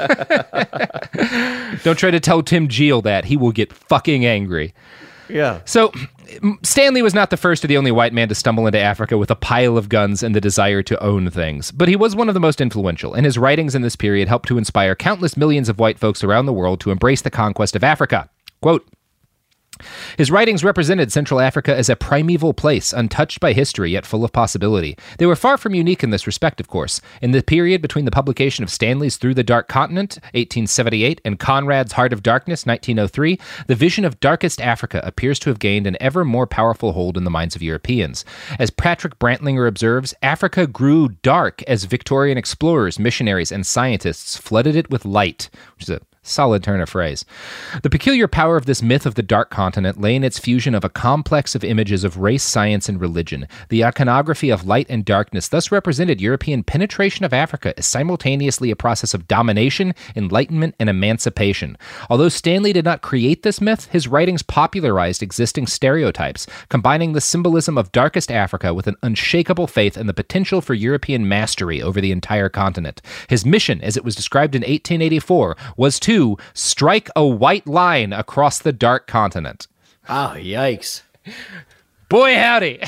Don't try to tell Tim Geel that. He will get fucking angry. Yeah. So, Stanley was not the first or the only white man to stumble into Africa with a pile of guns and the desire to own things, but he was one of the most influential, and his writings in this period helped to inspire countless millions of white folks around the world to embrace the conquest of Africa. Quote, his writings represented Central Africa as a primeval place, untouched by history, yet full of possibility. They were far from unique in this respect, of course. In the period between the publication of Stanley's Through the Dark Continent, eighteen seventy-eight, and Conrad's Heart of Darkness, nineteen oh three, the vision of darkest Africa appears to have gained an ever more powerful hold in the minds of Europeans. As Patrick Brantlinger observes, Africa grew dark as Victorian explorers, missionaries, and scientists flooded it with light, which is a solid turn of phrase. The peculiar power of this myth of the Dark Continent lay in its fusion of a complex of images of race, science, and religion. The iconography of light and darkness thus represented European penetration of Africa as simultaneously a process of domination, enlightenment, and emancipation. Although Stanley did not create this myth, his writings popularized existing stereotypes, combining the symbolism of darkest Africa with an unshakable faith in the potential for European mastery over the entire continent. His mission, as it was described in eighteen eighty-four, was to strike a white line across the Dark Continent. Oh, yikes. Boy, howdy.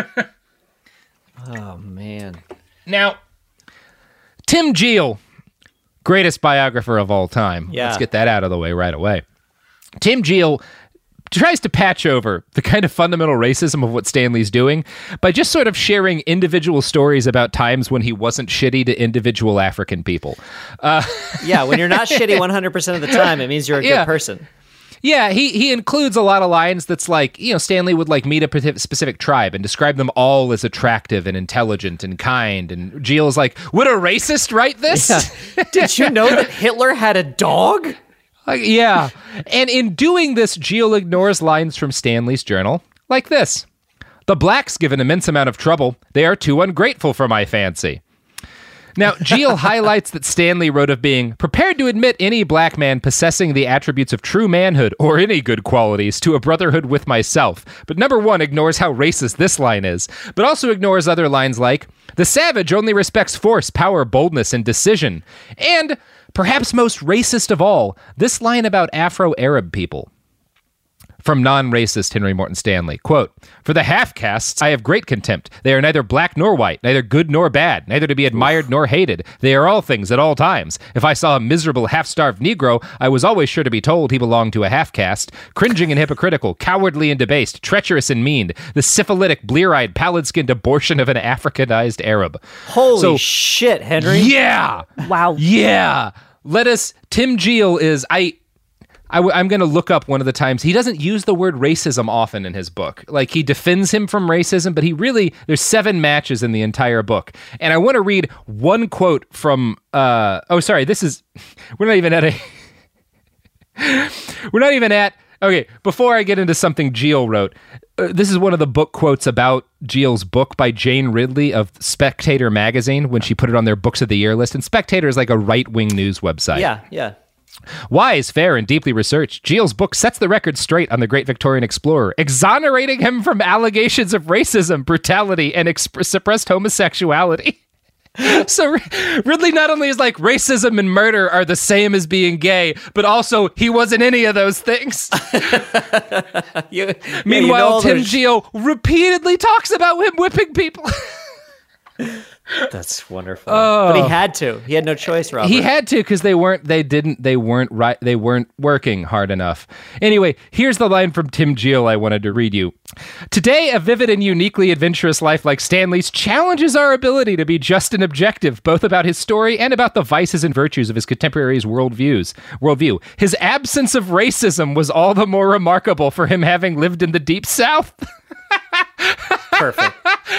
Oh, man. Now, Tim Geel, greatest biographer of all time. Yeah. Let's get that out of the way right away. Tim Geel tries to patch over the kind of fundamental racism of what Stanley's doing by just sort of sharing individual stories about times when he wasn't shitty to individual African people. Uh, yeah, when you're not shitty one hundred percent of the time, it means you're a yeah. good person. Yeah, he, he includes a lot of lines that's like, you know, Stanley would like meet a specific tribe and describe them all as attractive and intelligent and kind. And Geel is like, would a racist write this? Yeah. Did you know that Hitler had a dog? Like, yeah. And in doing this, Geel ignores lines from Stanley's journal, like this. The blacks give an immense amount of trouble. They are too ungrateful for my fancy. Now, Geel highlights that Stanley wrote of being prepared to admit any black man possessing the attributes of true manhood or any good qualities to a brotherhood with myself. But number one ignores how racist this line is, but also ignores other lines like, the savage only respects force, power, boldness, and decision. And perhaps most racist of all, this line about Afro-Arab people. From non-racist Henry Morton Stanley, quote, for the half-castes, I have great contempt. They are neither black nor white, neither good nor bad, neither to be admired Oof. nor hated. They are all things at all times. If I saw a miserable, half-starved Negro, I was always sure to be told he belonged to a half-caste. Cringing and hypocritical, cowardly and debased, treacherous and mean, the syphilitic, blear-eyed, pallid-skinned abortion of an Africanized Arab. Holy so, shit, Henry. Yeah! Wow. Yeah! Let us, Tim Geel is, I... I w- I'm going to look up one of the times. He doesn't use the word racism often in his book. Like, he defends him from racism, but he really, there's seven matches in the entire book. And I want to read one quote from, uh, oh, sorry, this is, we're not even at a, we're not even at, okay, before I get into something Geel wrote, uh, this is one of the book quotes about Geel's book by Jane Ridley of Spectator magazine when she put it on their Books of the Year list. And Spectator is like a right-wing news website. Yeah, yeah. Wise, fair, and deeply researched, Geel's book sets the record straight on the great Victorian explorer, exonerating him from allegations of racism, brutality, and exp- suppressed homosexuality. So Ridley not only is like racism and murder are the same as being gay, but also he wasn't any of those things. you, Meanwhile, yeah, you know Tim there's... Geel repeatedly talks about him whipping people. That's wonderful. Oh. But he had to. He had no choice, Robert. He had to because they weren't. They didn't. They weren't right. They weren't working hard enough. Anyway, here's the line from Tim Geel I wanted to read you. Today, a vivid and uniquely adventurous life like Stanley's challenges our ability to be just and objective, both about his story and about the vices and virtues of his contemporaries' worldviews. Worldview. His absence of racism was all the more remarkable for him having lived in the Deep South. Perfect.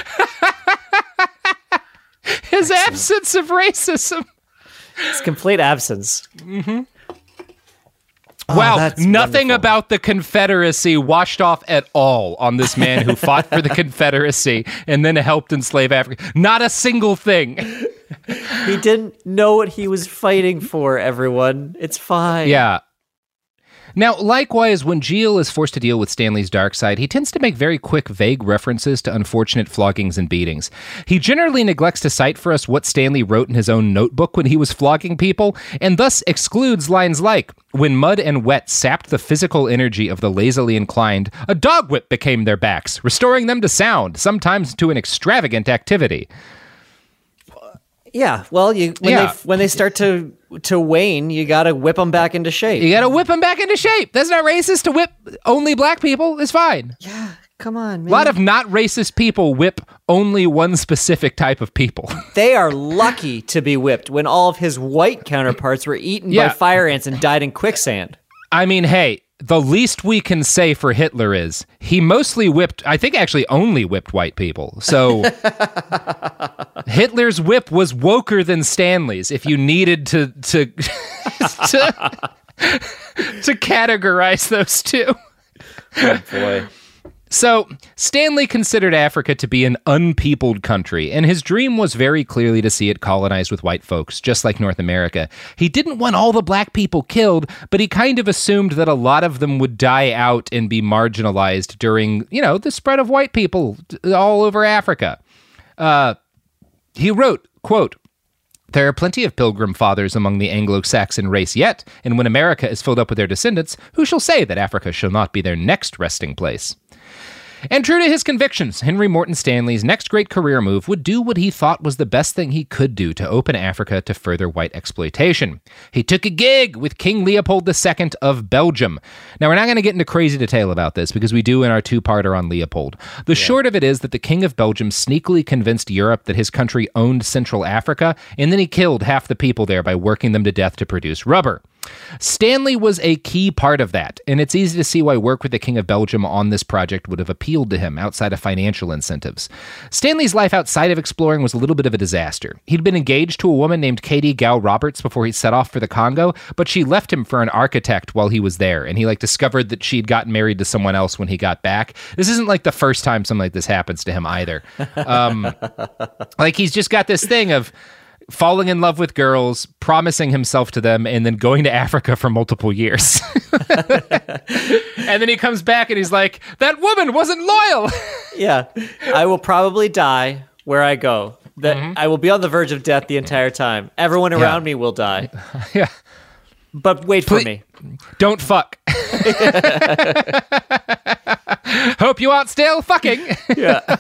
His Excellent. absence of racism. It's complete absence. Mm-hmm. Wow, oh, nothing wonderful. About the Confederacy washed off at all on this man who fought for the Confederacy and then helped enslave Africa. Not a single thing. He didn't know what he was fighting for, everyone. It's fine. Yeah. Now, likewise, when Gilles is forced to deal with Stanley's dark side, he tends to make very quick, vague references to unfortunate floggings and beatings. He generally neglects to cite for us what Stanley wrote in his own notebook when he was flogging people, and thus excludes lines like, "When mud and wet sapped the physical energy of the lazily inclined, a dog whip became their backs, restoring them to sound, sometimes to an extravagant activity." Yeah, well, you when Yeah. they when they start to to wane, you got to whip them back into shape. You gotta whip them back into shape. That's not racist to whip only black people. It's fine. Yeah, come on, man. A lot of not racist people whip only one specific type of people. They are lucky to be whipped when all of his white counterparts were eaten Yeah. by fire ants and died in quicksand. I mean, hey, the least we can say for Hitler is he mostly whipped, I think actually only whipped white people. So Hitler's whip was woker than Stanley's if you needed to to to, to categorize those two. Oh boy. So, Stanley considered Africa to be an unpeopled country, and his dream was very clearly to see it colonized with white folks, just like North America. He didn't want all the black people killed, but he kind of assumed that a lot of them would die out and be marginalized during, you know, the spread of white people all over Africa. Uh, he wrote, quote, "There are plenty of pilgrim fathers among the Anglo-Saxon race yet, and when America is filled up with their descendants, who shall say that Africa shall not be their next resting place?" And true to his convictions, Henry Morton Stanley's next great career move would do what he thought was the best thing he could do to open Africa to further white exploitation. He took a gig with King Leopold the Second of Belgium. Now, we're not going to get into crazy detail about this because we do in our two-parter on Leopold. The yeah. short of it is that the King of Belgium sneakily convinced Europe that his country owned Central Africa, and then he killed half the people there by working them to death to produce rubber. Stanley was a key part of that, and it's easy to see why work with the King of Belgium on this project would have appealed to him outside of financial incentives. Stanley's life outside of exploring was a little bit of a disaster. He'd been engaged to a woman named Katie Gow Roberts before he set off for the Congo, but she left him for an architect while he was there, and he like discovered that she'd gotten married to someone else when he got back. This isn't like the first time something like this happens to him either. Um, like he's just got this thing of falling in love with girls, promising himself to them, and then going to Africa for multiple years. And then he comes back and he's like, that woman wasn't loyal. Yeah. I will probably die where I go. That mm-hmm. I will be on the verge of death the entire time. Everyone around yeah. me will die. Yeah. But wait Please, for me. Don't fuck. Hope you aren't still fucking. Yeah.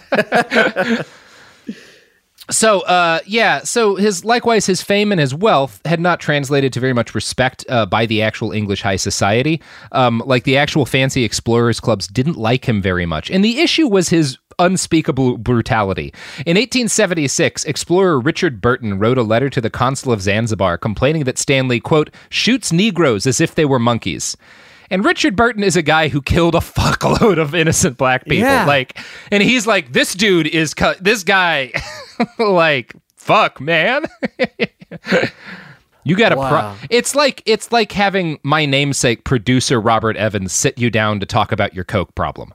So, uh, yeah, so his likewise, his fame and his wealth had not translated to very much respect uh, by the actual English high society. Um, like the actual fancy explorers clubs didn't like him very much. And the issue was his unspeakable brutality. In eighteen seventy-six, explorer Richard Burton wrote a letter to the consul of Zanzibar complaining that Stanley, quote, shoots Negroes as if they were monkeys. And Richard Burton is a guy who killed a fuckload of innocent black people. Yeah. Like, and he's like, this dude is, cu- this guy, like, fuck, man. You got to, wow. pro- it's like, it's like having my namesake producer Robert Evans sit you down to talk about your Coke problem.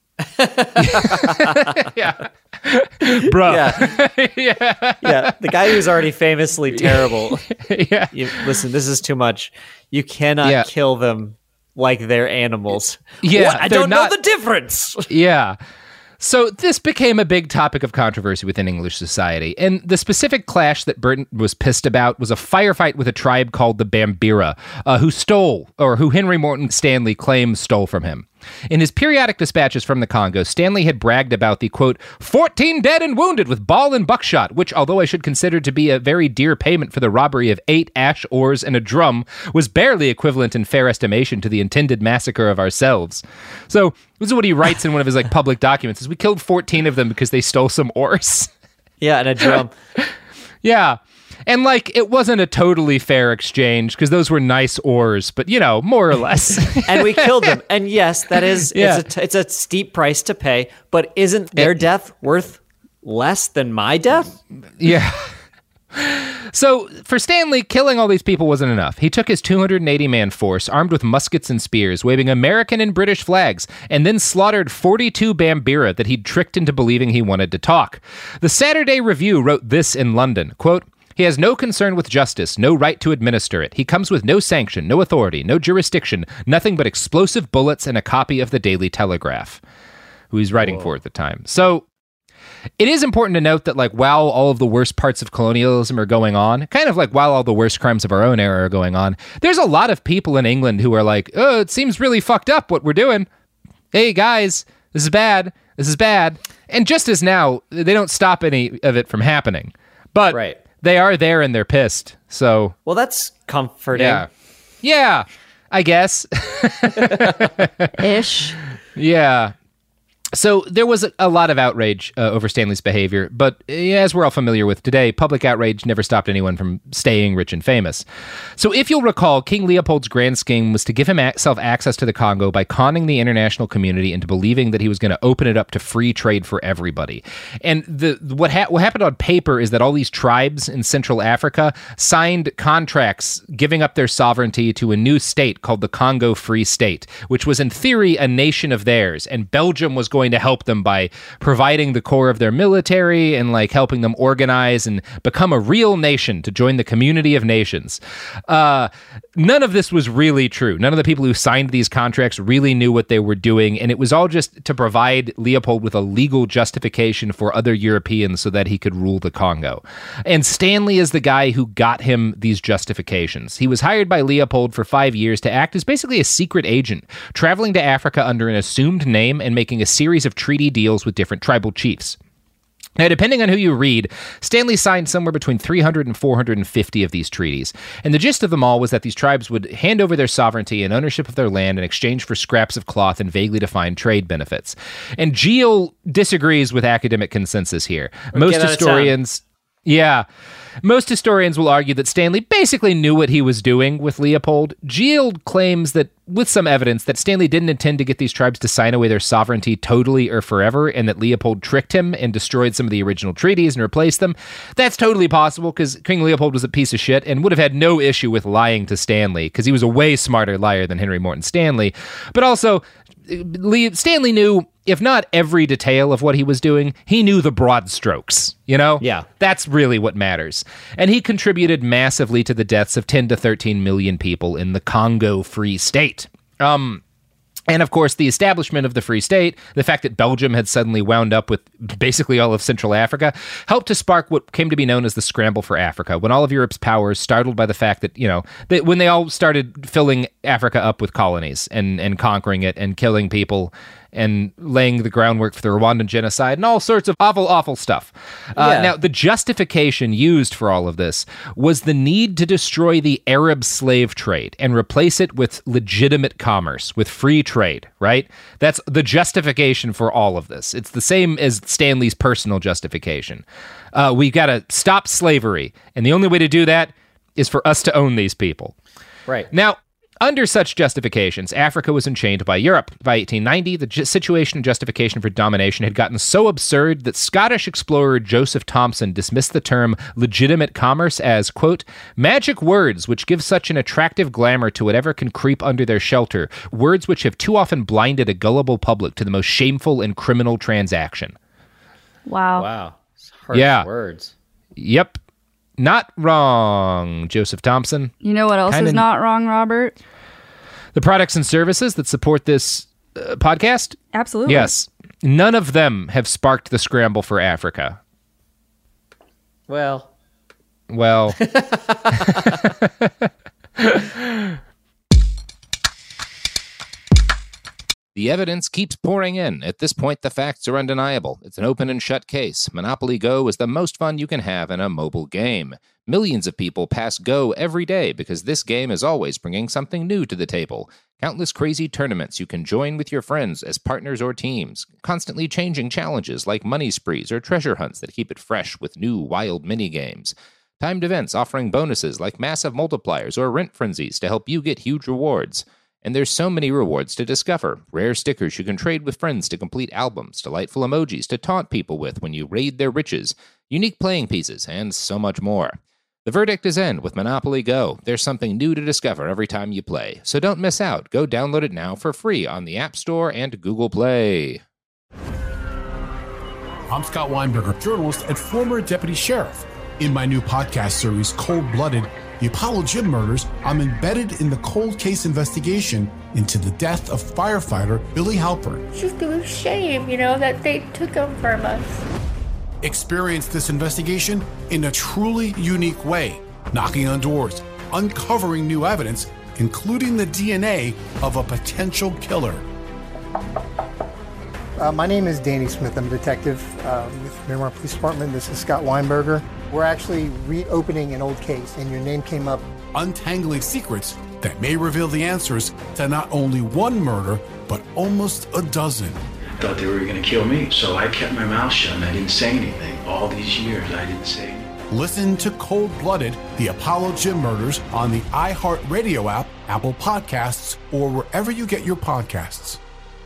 Yeah. Bro. Yeah. Yeah. Yeah. The guy who's already famously terrible. Yeah. You, listen, this is too much. You cannot yeah. kill them like they're animals. Yeah. What? I don't not, know the difference. Yeah. So this became a big topic of controversy within English society, and the specific clash that Burton was pissed about was a firefight with a tribe called the Bambira, uh, who stole, or who Henry Morton Stanley claims stole from him. In his periodic dispatches from the Congo, Stanley had bragged about the, quote, fourteen dead and wounded with ball and buckshot, which, although I should consider to be a very dear payment for the robbery of eight ash oars and a drum, was barely equivalent in fair estimation to the intended massacre of ourselves. So this is what he writes in one of his like public documents, is we killed fourteen of them because they stole some oars. Yeah, and a drum. Yeah. And, like, it wasn't a totally fair exchange because those were nice oars, but, you know, more or less. And we killed them. And yes, that is, yeah. it's, a, it's a steep price to pay, but isn't their it, death worth less than my death? Yeah. So, for Stanley, killing all these people wasn't enough. He took his two hundred eighty man force, armed with muskets and spears, waving American and British flags, and then slaughtered forty-two Bambira that he'd tricked into believing he wanted to talk. The Saturday Review wrote this in London, quote, He has no concern with justice, no right to administer it. He comes with no sanction, no authority, no jurisdiction, nothing but explosive bullets and a copy of the Daily Telegraph, who he's writing Whoa. for at the time. So it is important to note that, like, while all of the worst parts of colonialism are going on, kind of like while all the worst crimes of our own era are going on, there's a lot of people in England who are like, oh, it seems really fucked up what we're doing. Hey, guys, this is bad. This is bad. And just as now, they don't stop any of it from happening. But right. they are there and they're pissed. So, well, that's comforting. Yeah. Yeah, I guess. Ish. Yeah. So there was a, a lot of outrage uh, over Stanley's behavior, but uh, as we're all familiar with today, public outrage never stopped anyone from staying rich and famous. So if you'll recall, King Leopold's grand scheme was to give himself access to the Congo by conning the international community into believing that he was going to open it up to free trade for everybody. And the what, ha- what happened on paper is that all these tribes in Central Africa signed contracts giving up their sovereignty to a new state called the Congo Free State, which was in theory a nation of theirs, and Belgium was going going to help them by providing the core of their military and like helping them organize and become a real nation to join the community of nations. Uh, none of this was really true. None of the people who signed these contracts really knew what they were doing, and it was all just to provide Leopold with a legal justification for other Europeans so that he could rule the Congo. And Stanley is the guy who got him these justifications. He was hired by Leopold for five years to act as basically a secret agent, traveling to Africa under an assumed name and making a series of treaty deals with different tribal chiefs. Now, depending on who you read, Stanley signed somewhere between three hundred and four hundred fifty of these treaties. And the gist of them all was that these tribes would hand over their sovereignty and ownership of their land in exchange for scraps of cloth and vaguely defined trade benefits. And Geel disagrees with academic consensus here. Or Most historians... Yeah. Most historians will argue that Stanley basically knew what he was doing with Leopold. Geel claims that, with some evidence, that Stanley didn't intend to get these tribes to sign away their sovereignty totally or forever, and that Leopold tricked him and destroyed some of the original treaties and replaced them. That's totally possible, because King Leopold was a piece of shit and would have had no issue with lying to Stanley, because he was a way smarter liar than Henry Morton Stanley. But also, Stanley knew, if not every detail of what he was doing, he knew the broad strokes, you know? Yeah. That's really what matters. And he contributed massively to the deaths of ten to thirteen million people in the Congo Free State. Um... And of course, the establishment of the Free State, the fact that Belgium had suddenly wound up with basically all of Central Africa, helped to spark what came to be known as the Scramble for Africa, when all of Europe's powers, startled by the fact that, you know, that when they all started filling Africa up with colonies and, and conquering it and killing people and laying the groundwork for the Rwandan genocide and all sorts of awful, awful stuff. Uh, Yeah. Now, the justification used for all of this was the need to destroy the Arab slave trade and replace it with legitimate commerce, with free trade, right? That's the justification for all of this. It's the same as Stanley's personal justification. Uh, we've got to stop slavery, and the only way to do that is for us to own these people. Right. Now, under such justifications, Africa was enchained by Europe. By eighteen ninety, the ju- situation and justification for domination had gotten so absurd that Scottish explorer Joseph Thomson dismissed the term legitimate commerce as, quote, magic words which give such an attractive glamour to whatever can creep under their shelter, words which have too often blinded a gullible public to the most shameful and criminal transaction. Wow. Wow. Harsh Yeah. words. Yep. Not wrong, Joseph Thomson. You know what else Kinda- is not wrong, Robert? The products and services that support this uh, podcast? Absolutely. Yes. None of them have sparked the scramble for Africa. Well. Well. The evidence keeps pouring in. At this point, the facts are undeniable. It's an open and shut case. Monopoly Go is the most fun you can have in a mobile game. Millions of people pass Go every day because this game is always bringing something new to the table. Countless crazy tournaments you can join with your friends as partners or teams. Constantly changing challenges like money sprees or treasure hunts that keep it fresh with new wild mini-games. Timed events offering bonuses like massive multipliers or rent frenzies to help you get huge rewards. And there's so many rewards to discover. Rare stickers you can trade with friends to complete albums, delightful emojis to taunt people with when you raid their riches, unique playing pieces, and so much more. The verdict is in with Monopoly Go. There's something new to discover every time you play. So don't miss out. Go download it now for free on the App Store and Google Play. I'm Scott Weinberger, journalist and former deputy sheriff. In my new podcast series, Cold Blooded, The Apollo Gym Murders, I'm embedded in the cold case investigation into the death of firefighter Billy Halpern. It's just a shame, you know, that they took him from us. Experience this investigation in a truly unique way, knocking on doors, uncovering new evidence, including the D N A of a potential killer. Uh, my name is Danny Smith. I'm a detective uh, with Miramar Police Department. This is Scott Weinberger. We're actually reopening an old case, and your name came up. Untangling secrets that may reveal the answers to not only one murder, but almost a dozen. I thought they were going to kill me, so I kept my mouth shut and I didn't say anything. All these years, I didn't say anything. Listen to Cold Blooded, The Apollo Gym Murders on the iHeartRadio app, Apple Podcasts, or wherever you get your podcasts.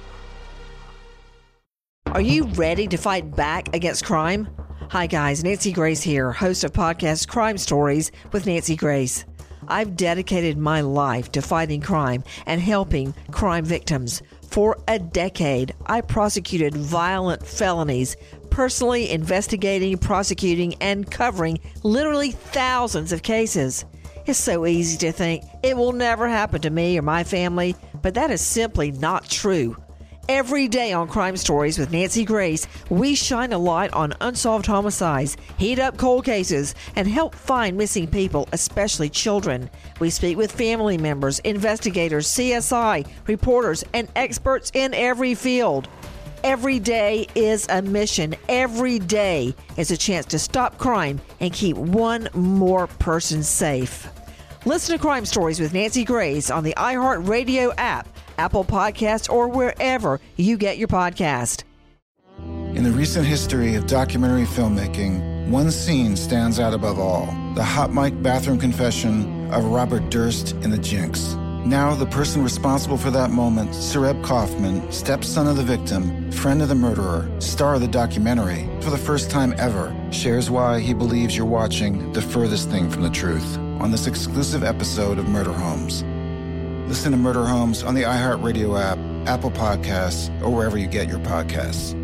Are you ready to fight back against crime? Hi guys, Nancy Grace here, host of podcast Crime Stories with Nancy Grace. I've dedicated my life to fighting crime and helping crime victims. For a decade, I prosecuted violent felonies, personally investigating, prosecuting, and covering literally thousands of cases. It's so easy to think it will never happen to me or my family, but that is simply not true. Every day on Crime Stories with Nancy Grace, we shine a light on unsolved homicides, heat up cold cases, and help find missing people, especially children. We speak with family members, investigators, C S I, reporters, and experts in every field. Every day is a mission. Every day is a chance to stop crime and keep one more person safe. Listen to Crime Stories with Nancy Grace on the iHeartRadio app, Apple Podcasts, or wherever you get your podcast. In the recent history of documentary filmmaking, one scene stands out above all. The hot mic bathroom confession of Robert Durst in The Jinx. Now the person responsible for that moment, Sareb Kaufman, stepson of the victim, friend of the murderer, star of the documentary, for the first time ever, shares why he believes you're watching the furthest thing from the truth on this exclusive episode of Murder Homes. Listen to Murder Homes on the iHeartRadio app, Apple Podcasts, or wherever you get your podcasts.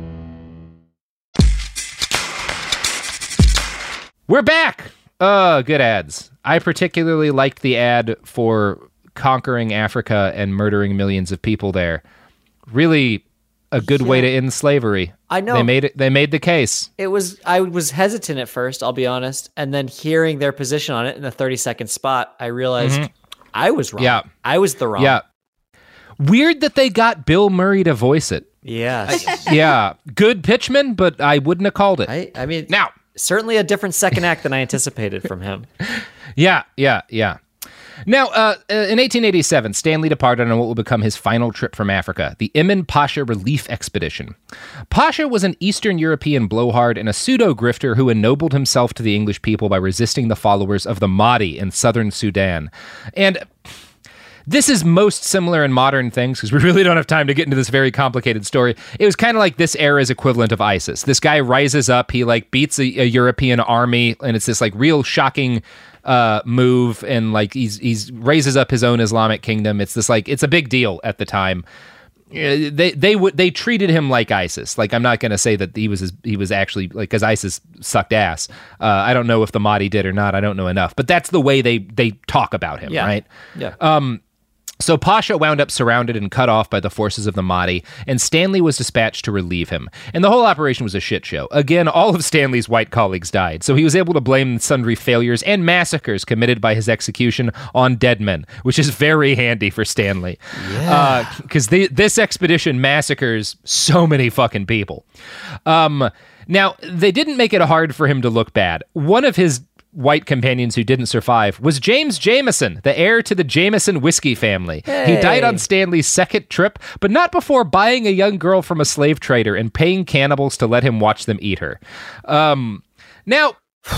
We're back! Uh, good ads. I particularly liked the ad for conquering Africa and murdering millions of people there. Really a good yeah. way to end slavery. I know. They made it. They made the case. It was. I was hesitant at first, I'll be honest. And then hearing their position on it in the thirty second spot, I realized mm-hmm. I was wrong. Yeah. I was the wrong. Yeah. Weird that they got Bill Murray to voice it. Yes. Yeah. Good pitchman, but I wouldn't have called it. I, I mean, now, certainly a different second act than I anticipated from him. Yeah, yeah, yeah. Now, uh, in eighteen eighty-seven, Stanley departed on what will become his final trip from Africa, the Emin Pasha Relief Expedition. Pasha was an Eastern European blowhard and a pseudo-grifter who ennobled himself to the English people by resisting the followers of the Mahdi in southern Sudan. And this is most similar in modern things, because we really don't have time to get into this very complicated story. It was kind of like this era's equivalent of ISIS. This guy rises up, he like beats a, a European army, and it's this like real shocking uh, move, and like he's he's raises up his own Islamic kingdom. It's this like it's a big deal at the time. Uh, they they would they treated him like ISIS. Like, I'm not going to say that he was he was actually like, because ISIS sucked ass. Uh, I don't know if the Mahdi did or not. I don't know enough, but that's the way they they talk about him, yeah. right? Yeah. Um. So Pasha wound up surrounded and cut off by the forces of the Mahdi, and Stanley was dispatched to relieve him. And the whole operation was a shit show. Again, all of Stanley's white colleagues died, so he was able to blame sundry failures and massacres committed by his execution on dead men, which is very handy for Stanley. Yeah. Because uh, this expedition massacres so many fucking people. Um, now, they didn't make it hard for him to look bad. One of his white companions who didn't survive was James Jameson, the heir to the Jameson whiskey family. Hey. He died on Stanley's second trip, but not before buying a young girl from a slave trader and paying cannibals to let him watch them eat her. Um, now,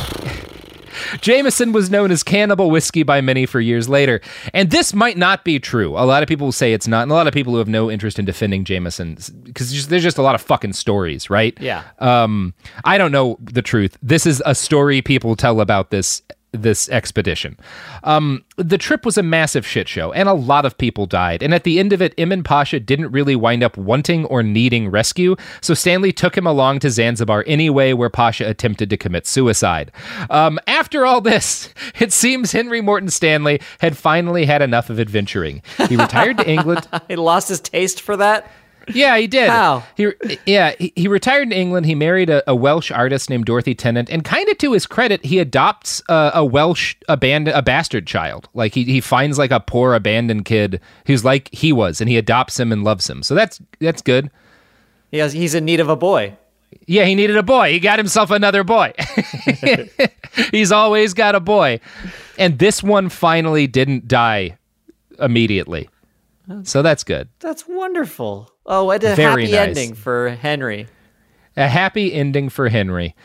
Jameson was known as Cannibal Whiskey by many for years later, and this might not be true. A lot of people say it's not, and a lot of people who have no interest in defending Jameson, because there's just a lot of fucking stories, right? Yeah. Um, I don't know the truth. This is a story people tell about this this expedition. Um, the trip was a massive shit show, and a lot of people died. And at the end of it, Emin Pasha didn't really wind up wanting or needing rescue, so Stanley took him along to Zanzibar anyway, where Pasha attempted to commit suicide. Um, after all this, it seems Henry Morton Stanley had finally had enough of adventuring. He retired to England. He lost his taste for that? Yeah, he did. How? He, yeah, he, he retired in England. He married a, a Welsh artist named Dorothy Tennant, and kind of to his credit, he adopts a, a Welsh abandoned, a bastard child. Like he he finds like a poor abandoned kid who's like he was, and he adopts him and loves him. So that's that's good. He has, he's in need of a boy. Yeah, he needed a boy. He got himself another boy. He's always got a boy, and this one finally didn't die immediately. So that's good. That's wonderful. Oh, what a Very happy nice. ending for Henry. A happy ending for Henry.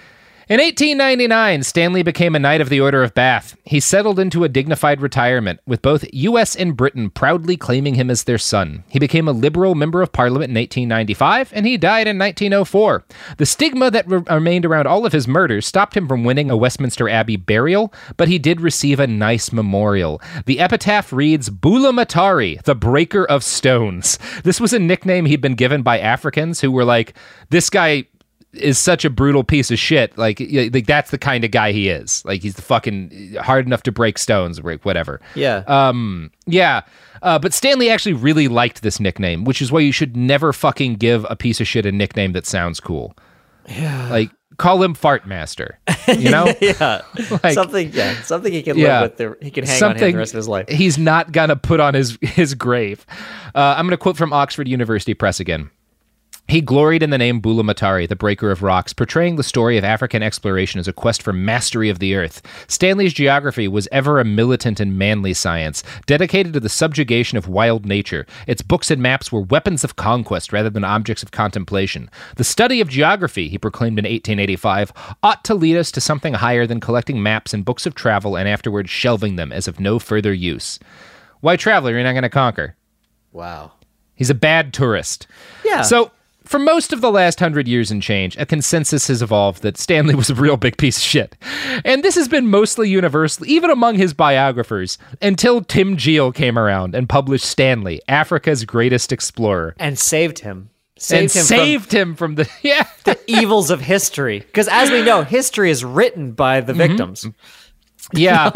In eighteen ninety-nine, Stanley became a Knight of the Order of Bath. He settled into a dignified retirement, with both U S and Britain proudly claiming him as their son. He became a Liberal Member of Parliament in eighteen ninety-five, and he died in nineteen oh four. The stigma that re- remained around all of his murders stopped him from winning a Westminster Abbey burial, but he did receive a nice memorial. The epitaph reads, Bula Matari, the Breaker of Stones. This was a nickname he'd been given by Africans who were like, this guy is such a brutal piece of shit. Like, like that's the kind of guy he is. Like, he's the fucking hard enough to break stones, break whatever. Yeah. Um. Yeah. Uh, but Stanley actually really liked this nickname, which is why you should never fucking give a piece of shit a nickname that sounds cool. Yeah. Like, call him Fart Master. You know? yeah. Like, something. Yeah. Something he can yeah, live with. The, he can hang something on him the rest of his life. He's not gonna put on his his grave. Uh, I'm gonna quote from Oxford University Press again. He gloried in the name Bula Matari, the Breaker of Rocks, portraying the story of African exploration as a quest for mastery of the earth. Stanley's geography was ever a militant and manly science, dedicated to the subjugation of wild nature. Its books and maps were weapons of conquest rather than objects of contemplation. The study of geography, he proclaimed in eighteen eighty-five, ought to lead us to something higher than collecting maps and books of travel and afterwards shelving them as of no further use. Why travel? You're not going to conquer. Wow. He's a bad tourist. Yeah. So, for most of the last hundred years and change, a consensus has evolved that Stanley was a real big piece of shit. And this has been mostly universal, even among his biographers, until Tim Geel came around and published Stanley, Africa's Greatest Explorer. And saved him. Saved and him saved from him from the, yeah. the evils of history. Because as we know, history is written by the victims. Yeah.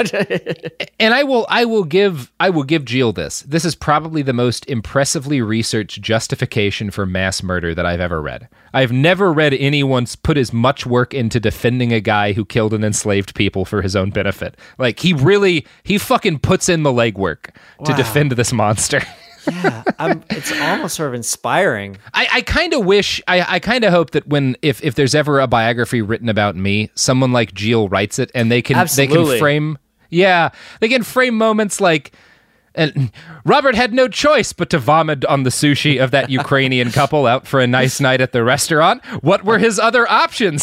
And I will I will give I will give Geel this. This is probably the most impressively researched justification for mass murder that I've ever read. I've never read anyone put as much work into defending a guy who killed and enslaved people for his own benefit. Like, he really he fucking puts in the legwork to Wow. defend this monster. Yeah, I'm, it's almost sort of inspiring. I, I kind of wish, I, I kind of hope that when, if, if there's ever a biography written about me, someone like Geel writes it and they can, Absolutely. they can frame, yeah, they can frame moments like, and Robert had no choice but to vomit on the sushi of that Ukrainian couple out for a nice night at the restaurant. What were his other options?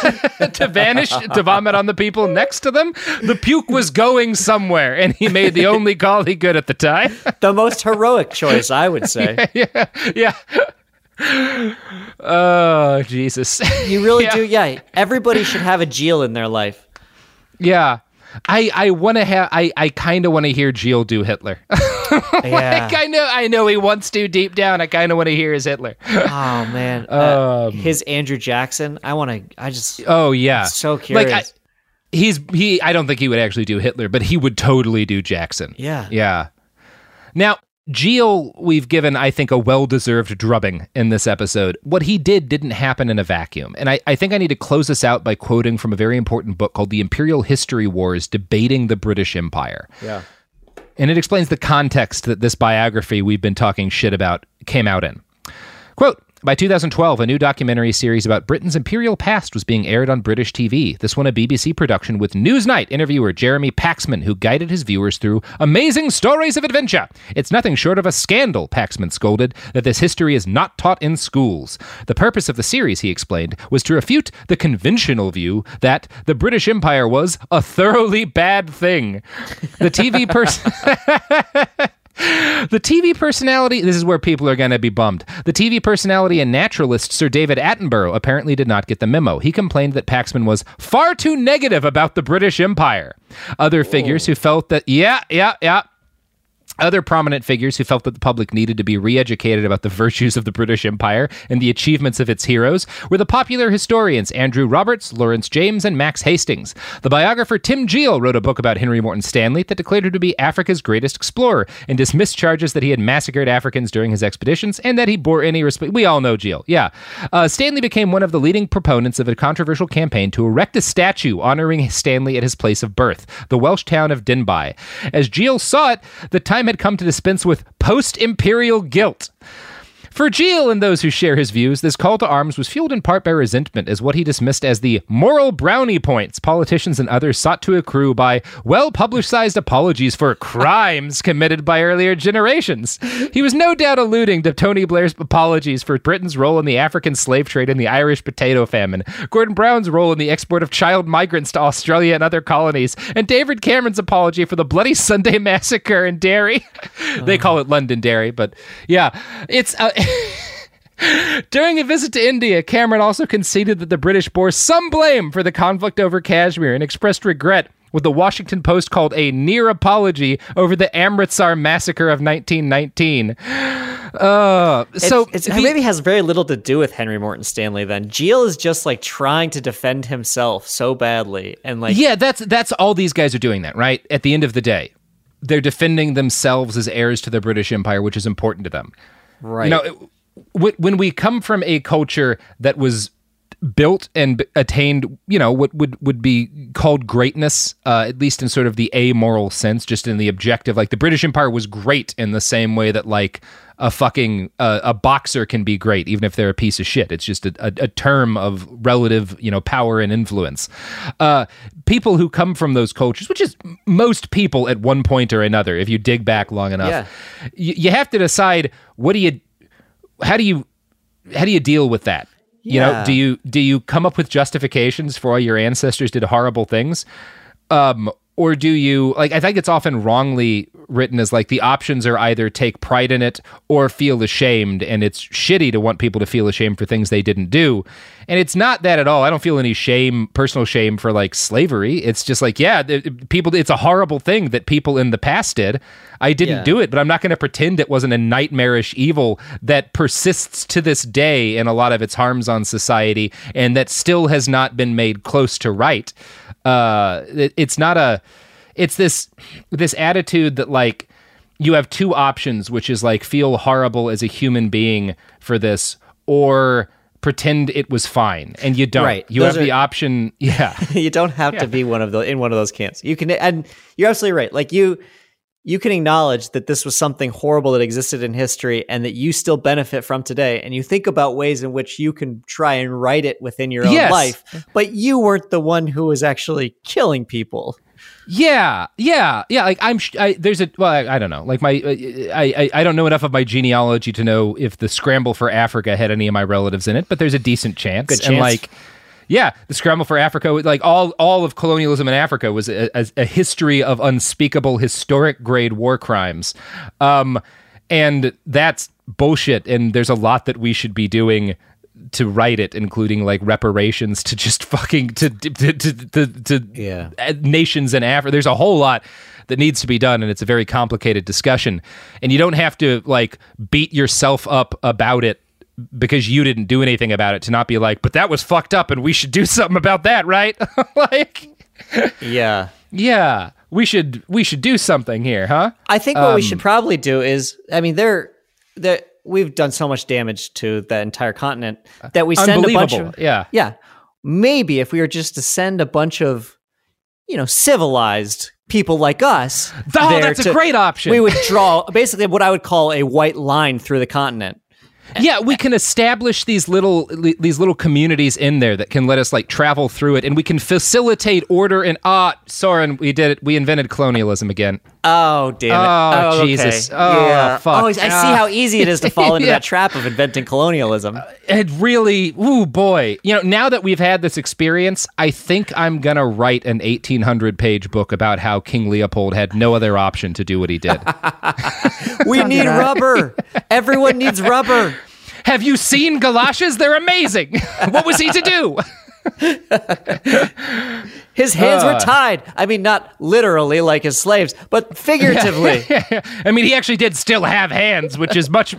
To vanish, to vomit on the people next to them? The puke was going somewhere, and he made the only call he could at the time. The most heroic choice, I would say. Yeah, yeah. yeah. Oh, Jesus. You really Yeah. do, yeah. Everybody should have a Geel in their life. Yeah. I, I want to have I, I kind of want to hear Geel do Hitler. Yeah. Like, I know I know he wants to deep down. I kind of want to hear his Hitler. Oh man, uh, Um, his Andrew Jackson. I want to. I just. Oh yeah, So curious. Like I, he's he. I don't think he would actually do Hitler, but he would totally do Jackson. Yeah. Yeah. Now, Geel, we've given, I think, a well-deserved drubbing in this episode. What he did didn't happen in a vacuum. And I, I think I need to close this out by quoting from a very important book called The Imperial History Wars, Debating the British Empire. Yeah. And it explains the context that this biography we've been talking shit about came out in. Quote, by two thousand twelve, a new documentary series about Britain's imperial past was being aired on British T V. This one a B B C production with Newsnight interviewer Jeremy Paxman, who guided his viewers through amazing stories of adventure. It's nothing short of a scandal, Paxman scolded, that this history is not taught in schools. The purpose of the series, he explained, was to refute the conventional view that the British Empire was a thoroughly bad thing. The T V person... The T V personality, this is where people are going to be bummed. The T V personality and naturalist Sir David Attenborough apparently did not get the memo. He complained that Paxman was far too negative about the British Empire. Other figures who felt that, yeah, yeah, yeah. Other prominent figures who felt that the public needed to be re-educated about the virtues of the British Empire and the achievements of its heroes were the popular historians Andrew Roberts, Lawrence James, and Max Hastings. The biographer Tim Geel wrote a book about Henry Morton Stanley that declared him to be Africa's greatest explorer and dismissed charges that he had massacred Africans during his expeditions and that he bore any respect. We all know Geel, yeah. Uh, Stanley became one of the leading proponents of a controversial campaign to erect a statue honoring Stanley at his place of birth, the Welsh town of Denbigh. As Geel saw it, the time had come to dispense with post-imperial guilt. For Geel and those who share his views, this call to arms was fueled in part by resentment as what he dismissed as the moral brownie points politicians and others sought to accrue by well-publicized apologies for crimes committed by earlier generations. He was no doubt alluding to Tony Blair's apologies for Britain's role in the African slave trade and the Irish potato famine, Gordon Brown's role in the export of child migrants to Australia and other colonies, and David Cameron's apology for the Bloody Sunday massacre in Derry. They call it Londonderry, but yeah, it's... Uh, During a visit to India, Cameron also conceded that the British bore some blame for the conflict over Kashmir and expressed regret, what the Washington Post called a near apology over the Amritsar massacre of nineteen nineteen. Uh, so it's, it's, the, it maybe has very little to do with Henry Morton Stanley then. Geel is just like trying to defend himself so badly. And like, yeah, that's, that's all these guys are doing that, right? At the end of the day, they're defending themselves as heirs to the British Empire, which is important to them. Right. You know, when we come from a culture that was built and attained, you know, what would, would be called greatness, uh, at least in sort of the amoral sense, just in the objective, like the British Empire was great in the same way that like a fucking, uh, a boxer can be great, even if they're a piece of shit. It's just a, a, a term of relative, you know, power and influence. Uh, people who come from those cultures, which is most people at one point or another, if you dig back long enough, yeah. you, you have to decide, what do you, how do you, how do you deal with that? You yeah. know, do you do you come up with justifications for why your ancestors did horrible things? Um, or do you, like, I think it's often wrongly written as like the options are either take pride in it or feel ashamed, and it's shitty to want people to feel ashamed for things they didn't do. And it's not that at all. I don't feel any shame, personal shame for like slavery. It's just like, yeah, people, it's a horrible thing that people in the past did. I didn't yeah. do it, but I'm not going to pretend it wasn't a nightmarish evil that persists to this day in a lot of its harms on society and that still has not been made close to right. Uh, it, it's not a, it's this, this attitude that like you have two options, which is like feel horrible as a human being for this, or pretend it was fine, and you don't. Right. You Those have are, the option. Yeah. You don't have yeah. to be one of the in one of those camps. You can, and you're absolutely right. Like you, you can acknowledge that this was something horrible that existed in history and that you still benefit from today. And you think about ways in which you can try and right it within your own yes. life, but you weren't the one who was actually killing people. Yeah, yeah, yeah. Like I'm, I, there's a, well, I, I don't know. Like my, I, I, I don't know enough of my genealogy to know if the scramble for Africa had any of my relatives in it, but there's a decent chance. Good chance. And like, yeah, the scramble for Africa, like all, all of colonialism in Africa was a, a, a history of unspeakable historic grade war crimes. Um, and that's bullshit. And there's a lot that we should be doing to right it, including like reparations to just fucking to to to to, to yeah. nations in Africa. There's a whole lot that needs to be done, and it's a very complicated discussion. And you don't have to like beat yourself up about it because you didn't do anything about it to not be like, but that was fucked up, and we should do something about that, right? Like, yeah, yeah, we should we should do something here, huh? I think what um, we should probably do is, I mean, they're they're. We've done so much damage to the entire continent that we send a bunch of, yeah. yeah. Maybe if we were just to send a bunch of, you know, civilized people like us. Oh, that's to, a great option. We would draw basically what I would call a white line through the continent. Yeah, we can establish these little these little communities in there that can let us like travel through it, and we can facilitate order and ah, Soren, we did it. We invented colonialism again. Oh, damn it. Oh, oh Jesus. Okay. Oh, yeah. fuck. Oh, I see how easy it is to fall into Yeah. that trap of inventing colonialism. It really, ooh, boy. You know, now that we've had this experience, I think I'm going to write an eighteen hundred page book about how King Leopold had no other option to do what he did. We need rubber. Everyone needs rubber. Have you seen galoshes? They're amazing. What was he to do? His hands Uh. were tied. I mean, not literally like his slaves, but figuratively. I mean, he actually did still have hands, which is much...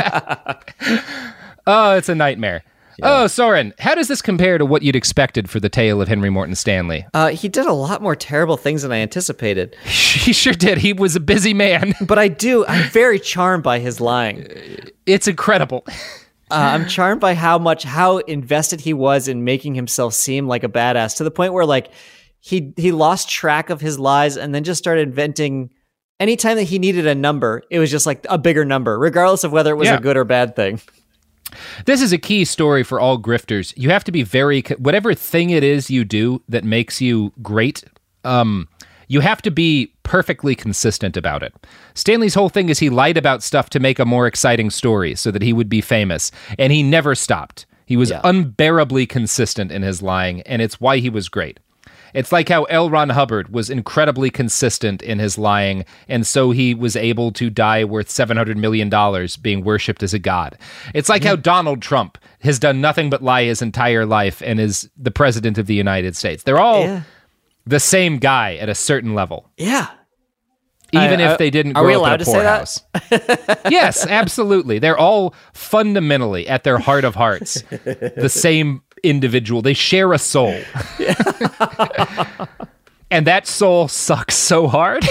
Oh, it's a nightmare. Oh, Soren, how does this compare to what you'd expected for the tale of Henry Morton Stanley? Uh, he did a lot more terrible things than I anticipated. He sure did. He was a busy man. But I do. I'm very charmed by his lying. It's incredible. Uh, I'm charmed by how much, how invested he was in making himself seem like a badass, to the point where like he he lost track of his lies and then just started inventing. Anytime that he needed a number, it was just like a bigger number, regardless of whether it was Yeah. a good or bad thing. This is a key story for all grifters. You have to be very, whatever thing it is you do that makes you great, um, you have to be perfectly consistent about it. Stanley's whole thing is he lied about stuff to make a more exciting story so that he would be famous, and he never stopped. He was Yeah. unbearably consistent in his lying, and it's why he was great. It's like how L. Ron Hubbard was incredibly consistent in his lying, and so he was able to die worth seven hundred million dollars being worshipped as a god. It's like how Donald Trump has done nothing but lie his entire life and is the president of the United States. They're all Yeah. the same guy at a certain level, Yeah. even I- if I- they didn't are grow we up allowed in a to say that? poorhouse. Yes, absolutely. They're all fundamentally, at their heart of hearts, the same individual. They share a soul. And that soul sucks so hard.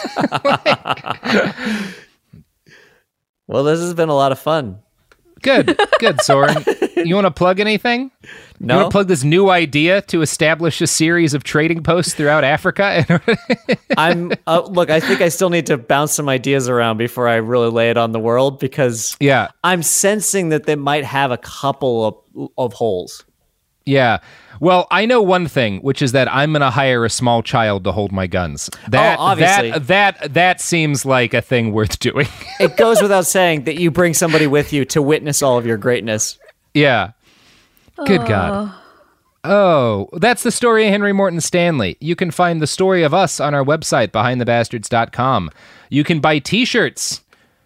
Well, this has been a lot of fun. Good, good, Soren. You want to plug anything? No. You want to plug this new idea to establish a series of trading posts throughout Africa? I'm uh, look. I think I still need to bounce some ideas around before I really lay it on the world, because Yeah. I'm sensing that they might have a couple of of holes. Yeah. Well, I know one thing, which is that I'm going to hire a small child to hold my guns. That, Oh, obviously. That, that, that seems like a thing worth doing. It goes without saying that you bring somebody with you to witness all of your greatness. Yeah. Good God. Oh, that's the story of Henry Morton Stanley. You can find the story of us on our website, behind the bastards dot com. You can buy t-shirts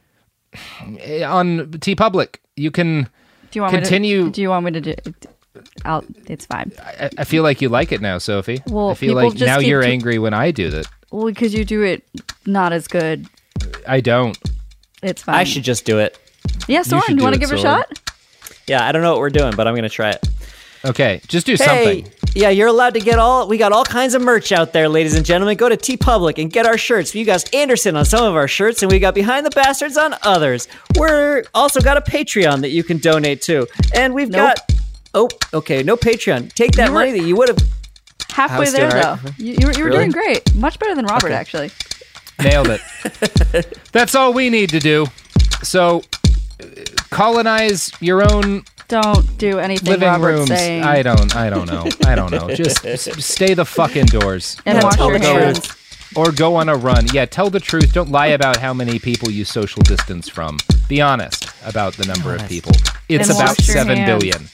on TeePublic. You can Do you want continue. Me to, do you want me to do? I'll, it's fine. I, I feel like you like it now, Sophie. Well, I feel people like just now keep you're to- angry when I do that. Well, because you do it not as good. I don't. It's fine. I should just do it. Yeah, Soren, should do you do want to it, give it a Soren. shot? Yeah, I don't know what we're doing, but I'm going to try it. Okay, just do Hey, something. yeah, you're allowed to get all. We got all kinds of merch out there, ladies and gentlemen. Go to TeePublic and get our shirts. We got Anderson on some of our shirts, and we got Behind the Bastards on others. We're also got a Patreon that you can donate to, and we've Nope. got. Oh, okay, no Patreon. Take that You were- money that you would have. Halfway was there, doing all though. right. You, you were, you were Really? doing great. Much better than Robert, Okay. actually. Nailed it. That's all we need to do. So, uh, colonize your own Don't do anything living Robert's rooms. saying. I don't. I don't know. I don't know. Just s- stay the fuck indoors. and Yeah, wash tell your the hands. truth. Or go on a run. Yeah, tell the truth. Don't lie about how many people you social distance from. Be honest about the number of people. It's And about wash your seven hands. billion.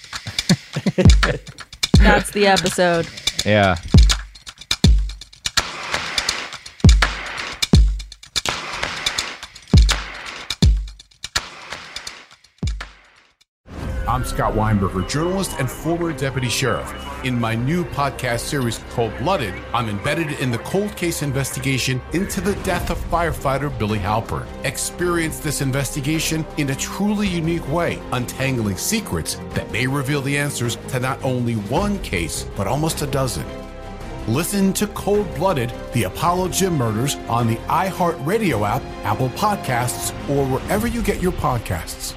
That's the episode. Yeah. I'm Scott Weinberger, journalist and former deputy sheriff. In my new podcast series, Cold Blooded, I'm embedded in the cold case investigation into the death of firefighter Billy Halpern. Experience this investigation in a truly unique way, untangling secrets that may reveal the answers to not only one case, but almost a dozen. Listen to Cold Blooded, the Apollo Gym Murders on the iHeartRadio app, Apple Podcasts, or wherever you get your podcasts.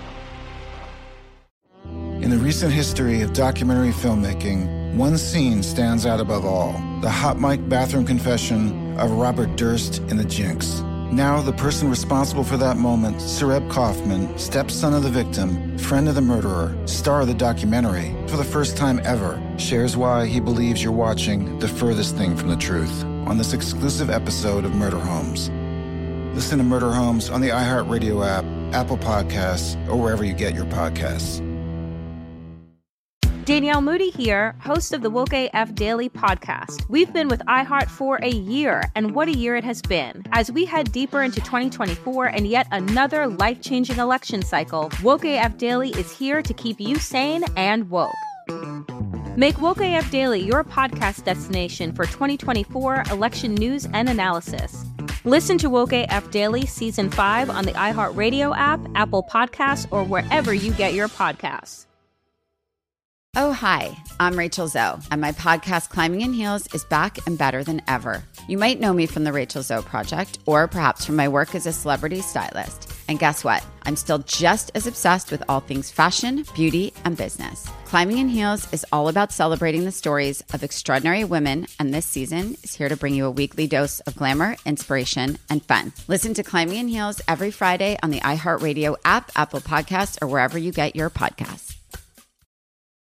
In the recent history of documentary filmmaking, one scene stands out above all. The hot mic bathroom confession of Robert Durst in The Jinx. Now, the person responsible for that moment, Sareb Kaufman, stepson of the victim, friend of the murderer, star of the documentary, for the first time ever, shares why he believes you're watching the furthest thing from the truth on this exclusive episode of Murder Homes. Listen to Murder Homes on the iHeartRadio app, Apple Podcasts, or wherever you get your podcasts. Danielle Moody here, host of the Woke A F Daily podcast. We've been with iHeart for a year, and what a year it has been. As we head deeper into twenty twenty-four and yet another life-changing election cycle, Woke A F Daily is here to keep you sane and woke. Make Woke A F Daily your podcast destination for twenty twenty-four election news and analysis. Listen to Woke A F Daily Season five on the iHeartRadio app, Apple Podcasts, or wherever you get your podcasts. Oh, hi, I'm Rachel Zoe, and my podcast, Climbing in Heels, is back and better than ever. You might know me from the Rachel Zoe Project, or perhaps from my work as a celebrity stylist. And guess what? I'm still just as obsessed with all things fashion, beauty, and business. Climbing in Heels is all about celebrating the stories of extraordinary women, and this season is here to bring you a weekly dose of glamour, inspiration, and fun. Listen to Climbing in Heels every Friday on the iHeartRadio app, Apple Podcasts, or wherever you get your podcasts.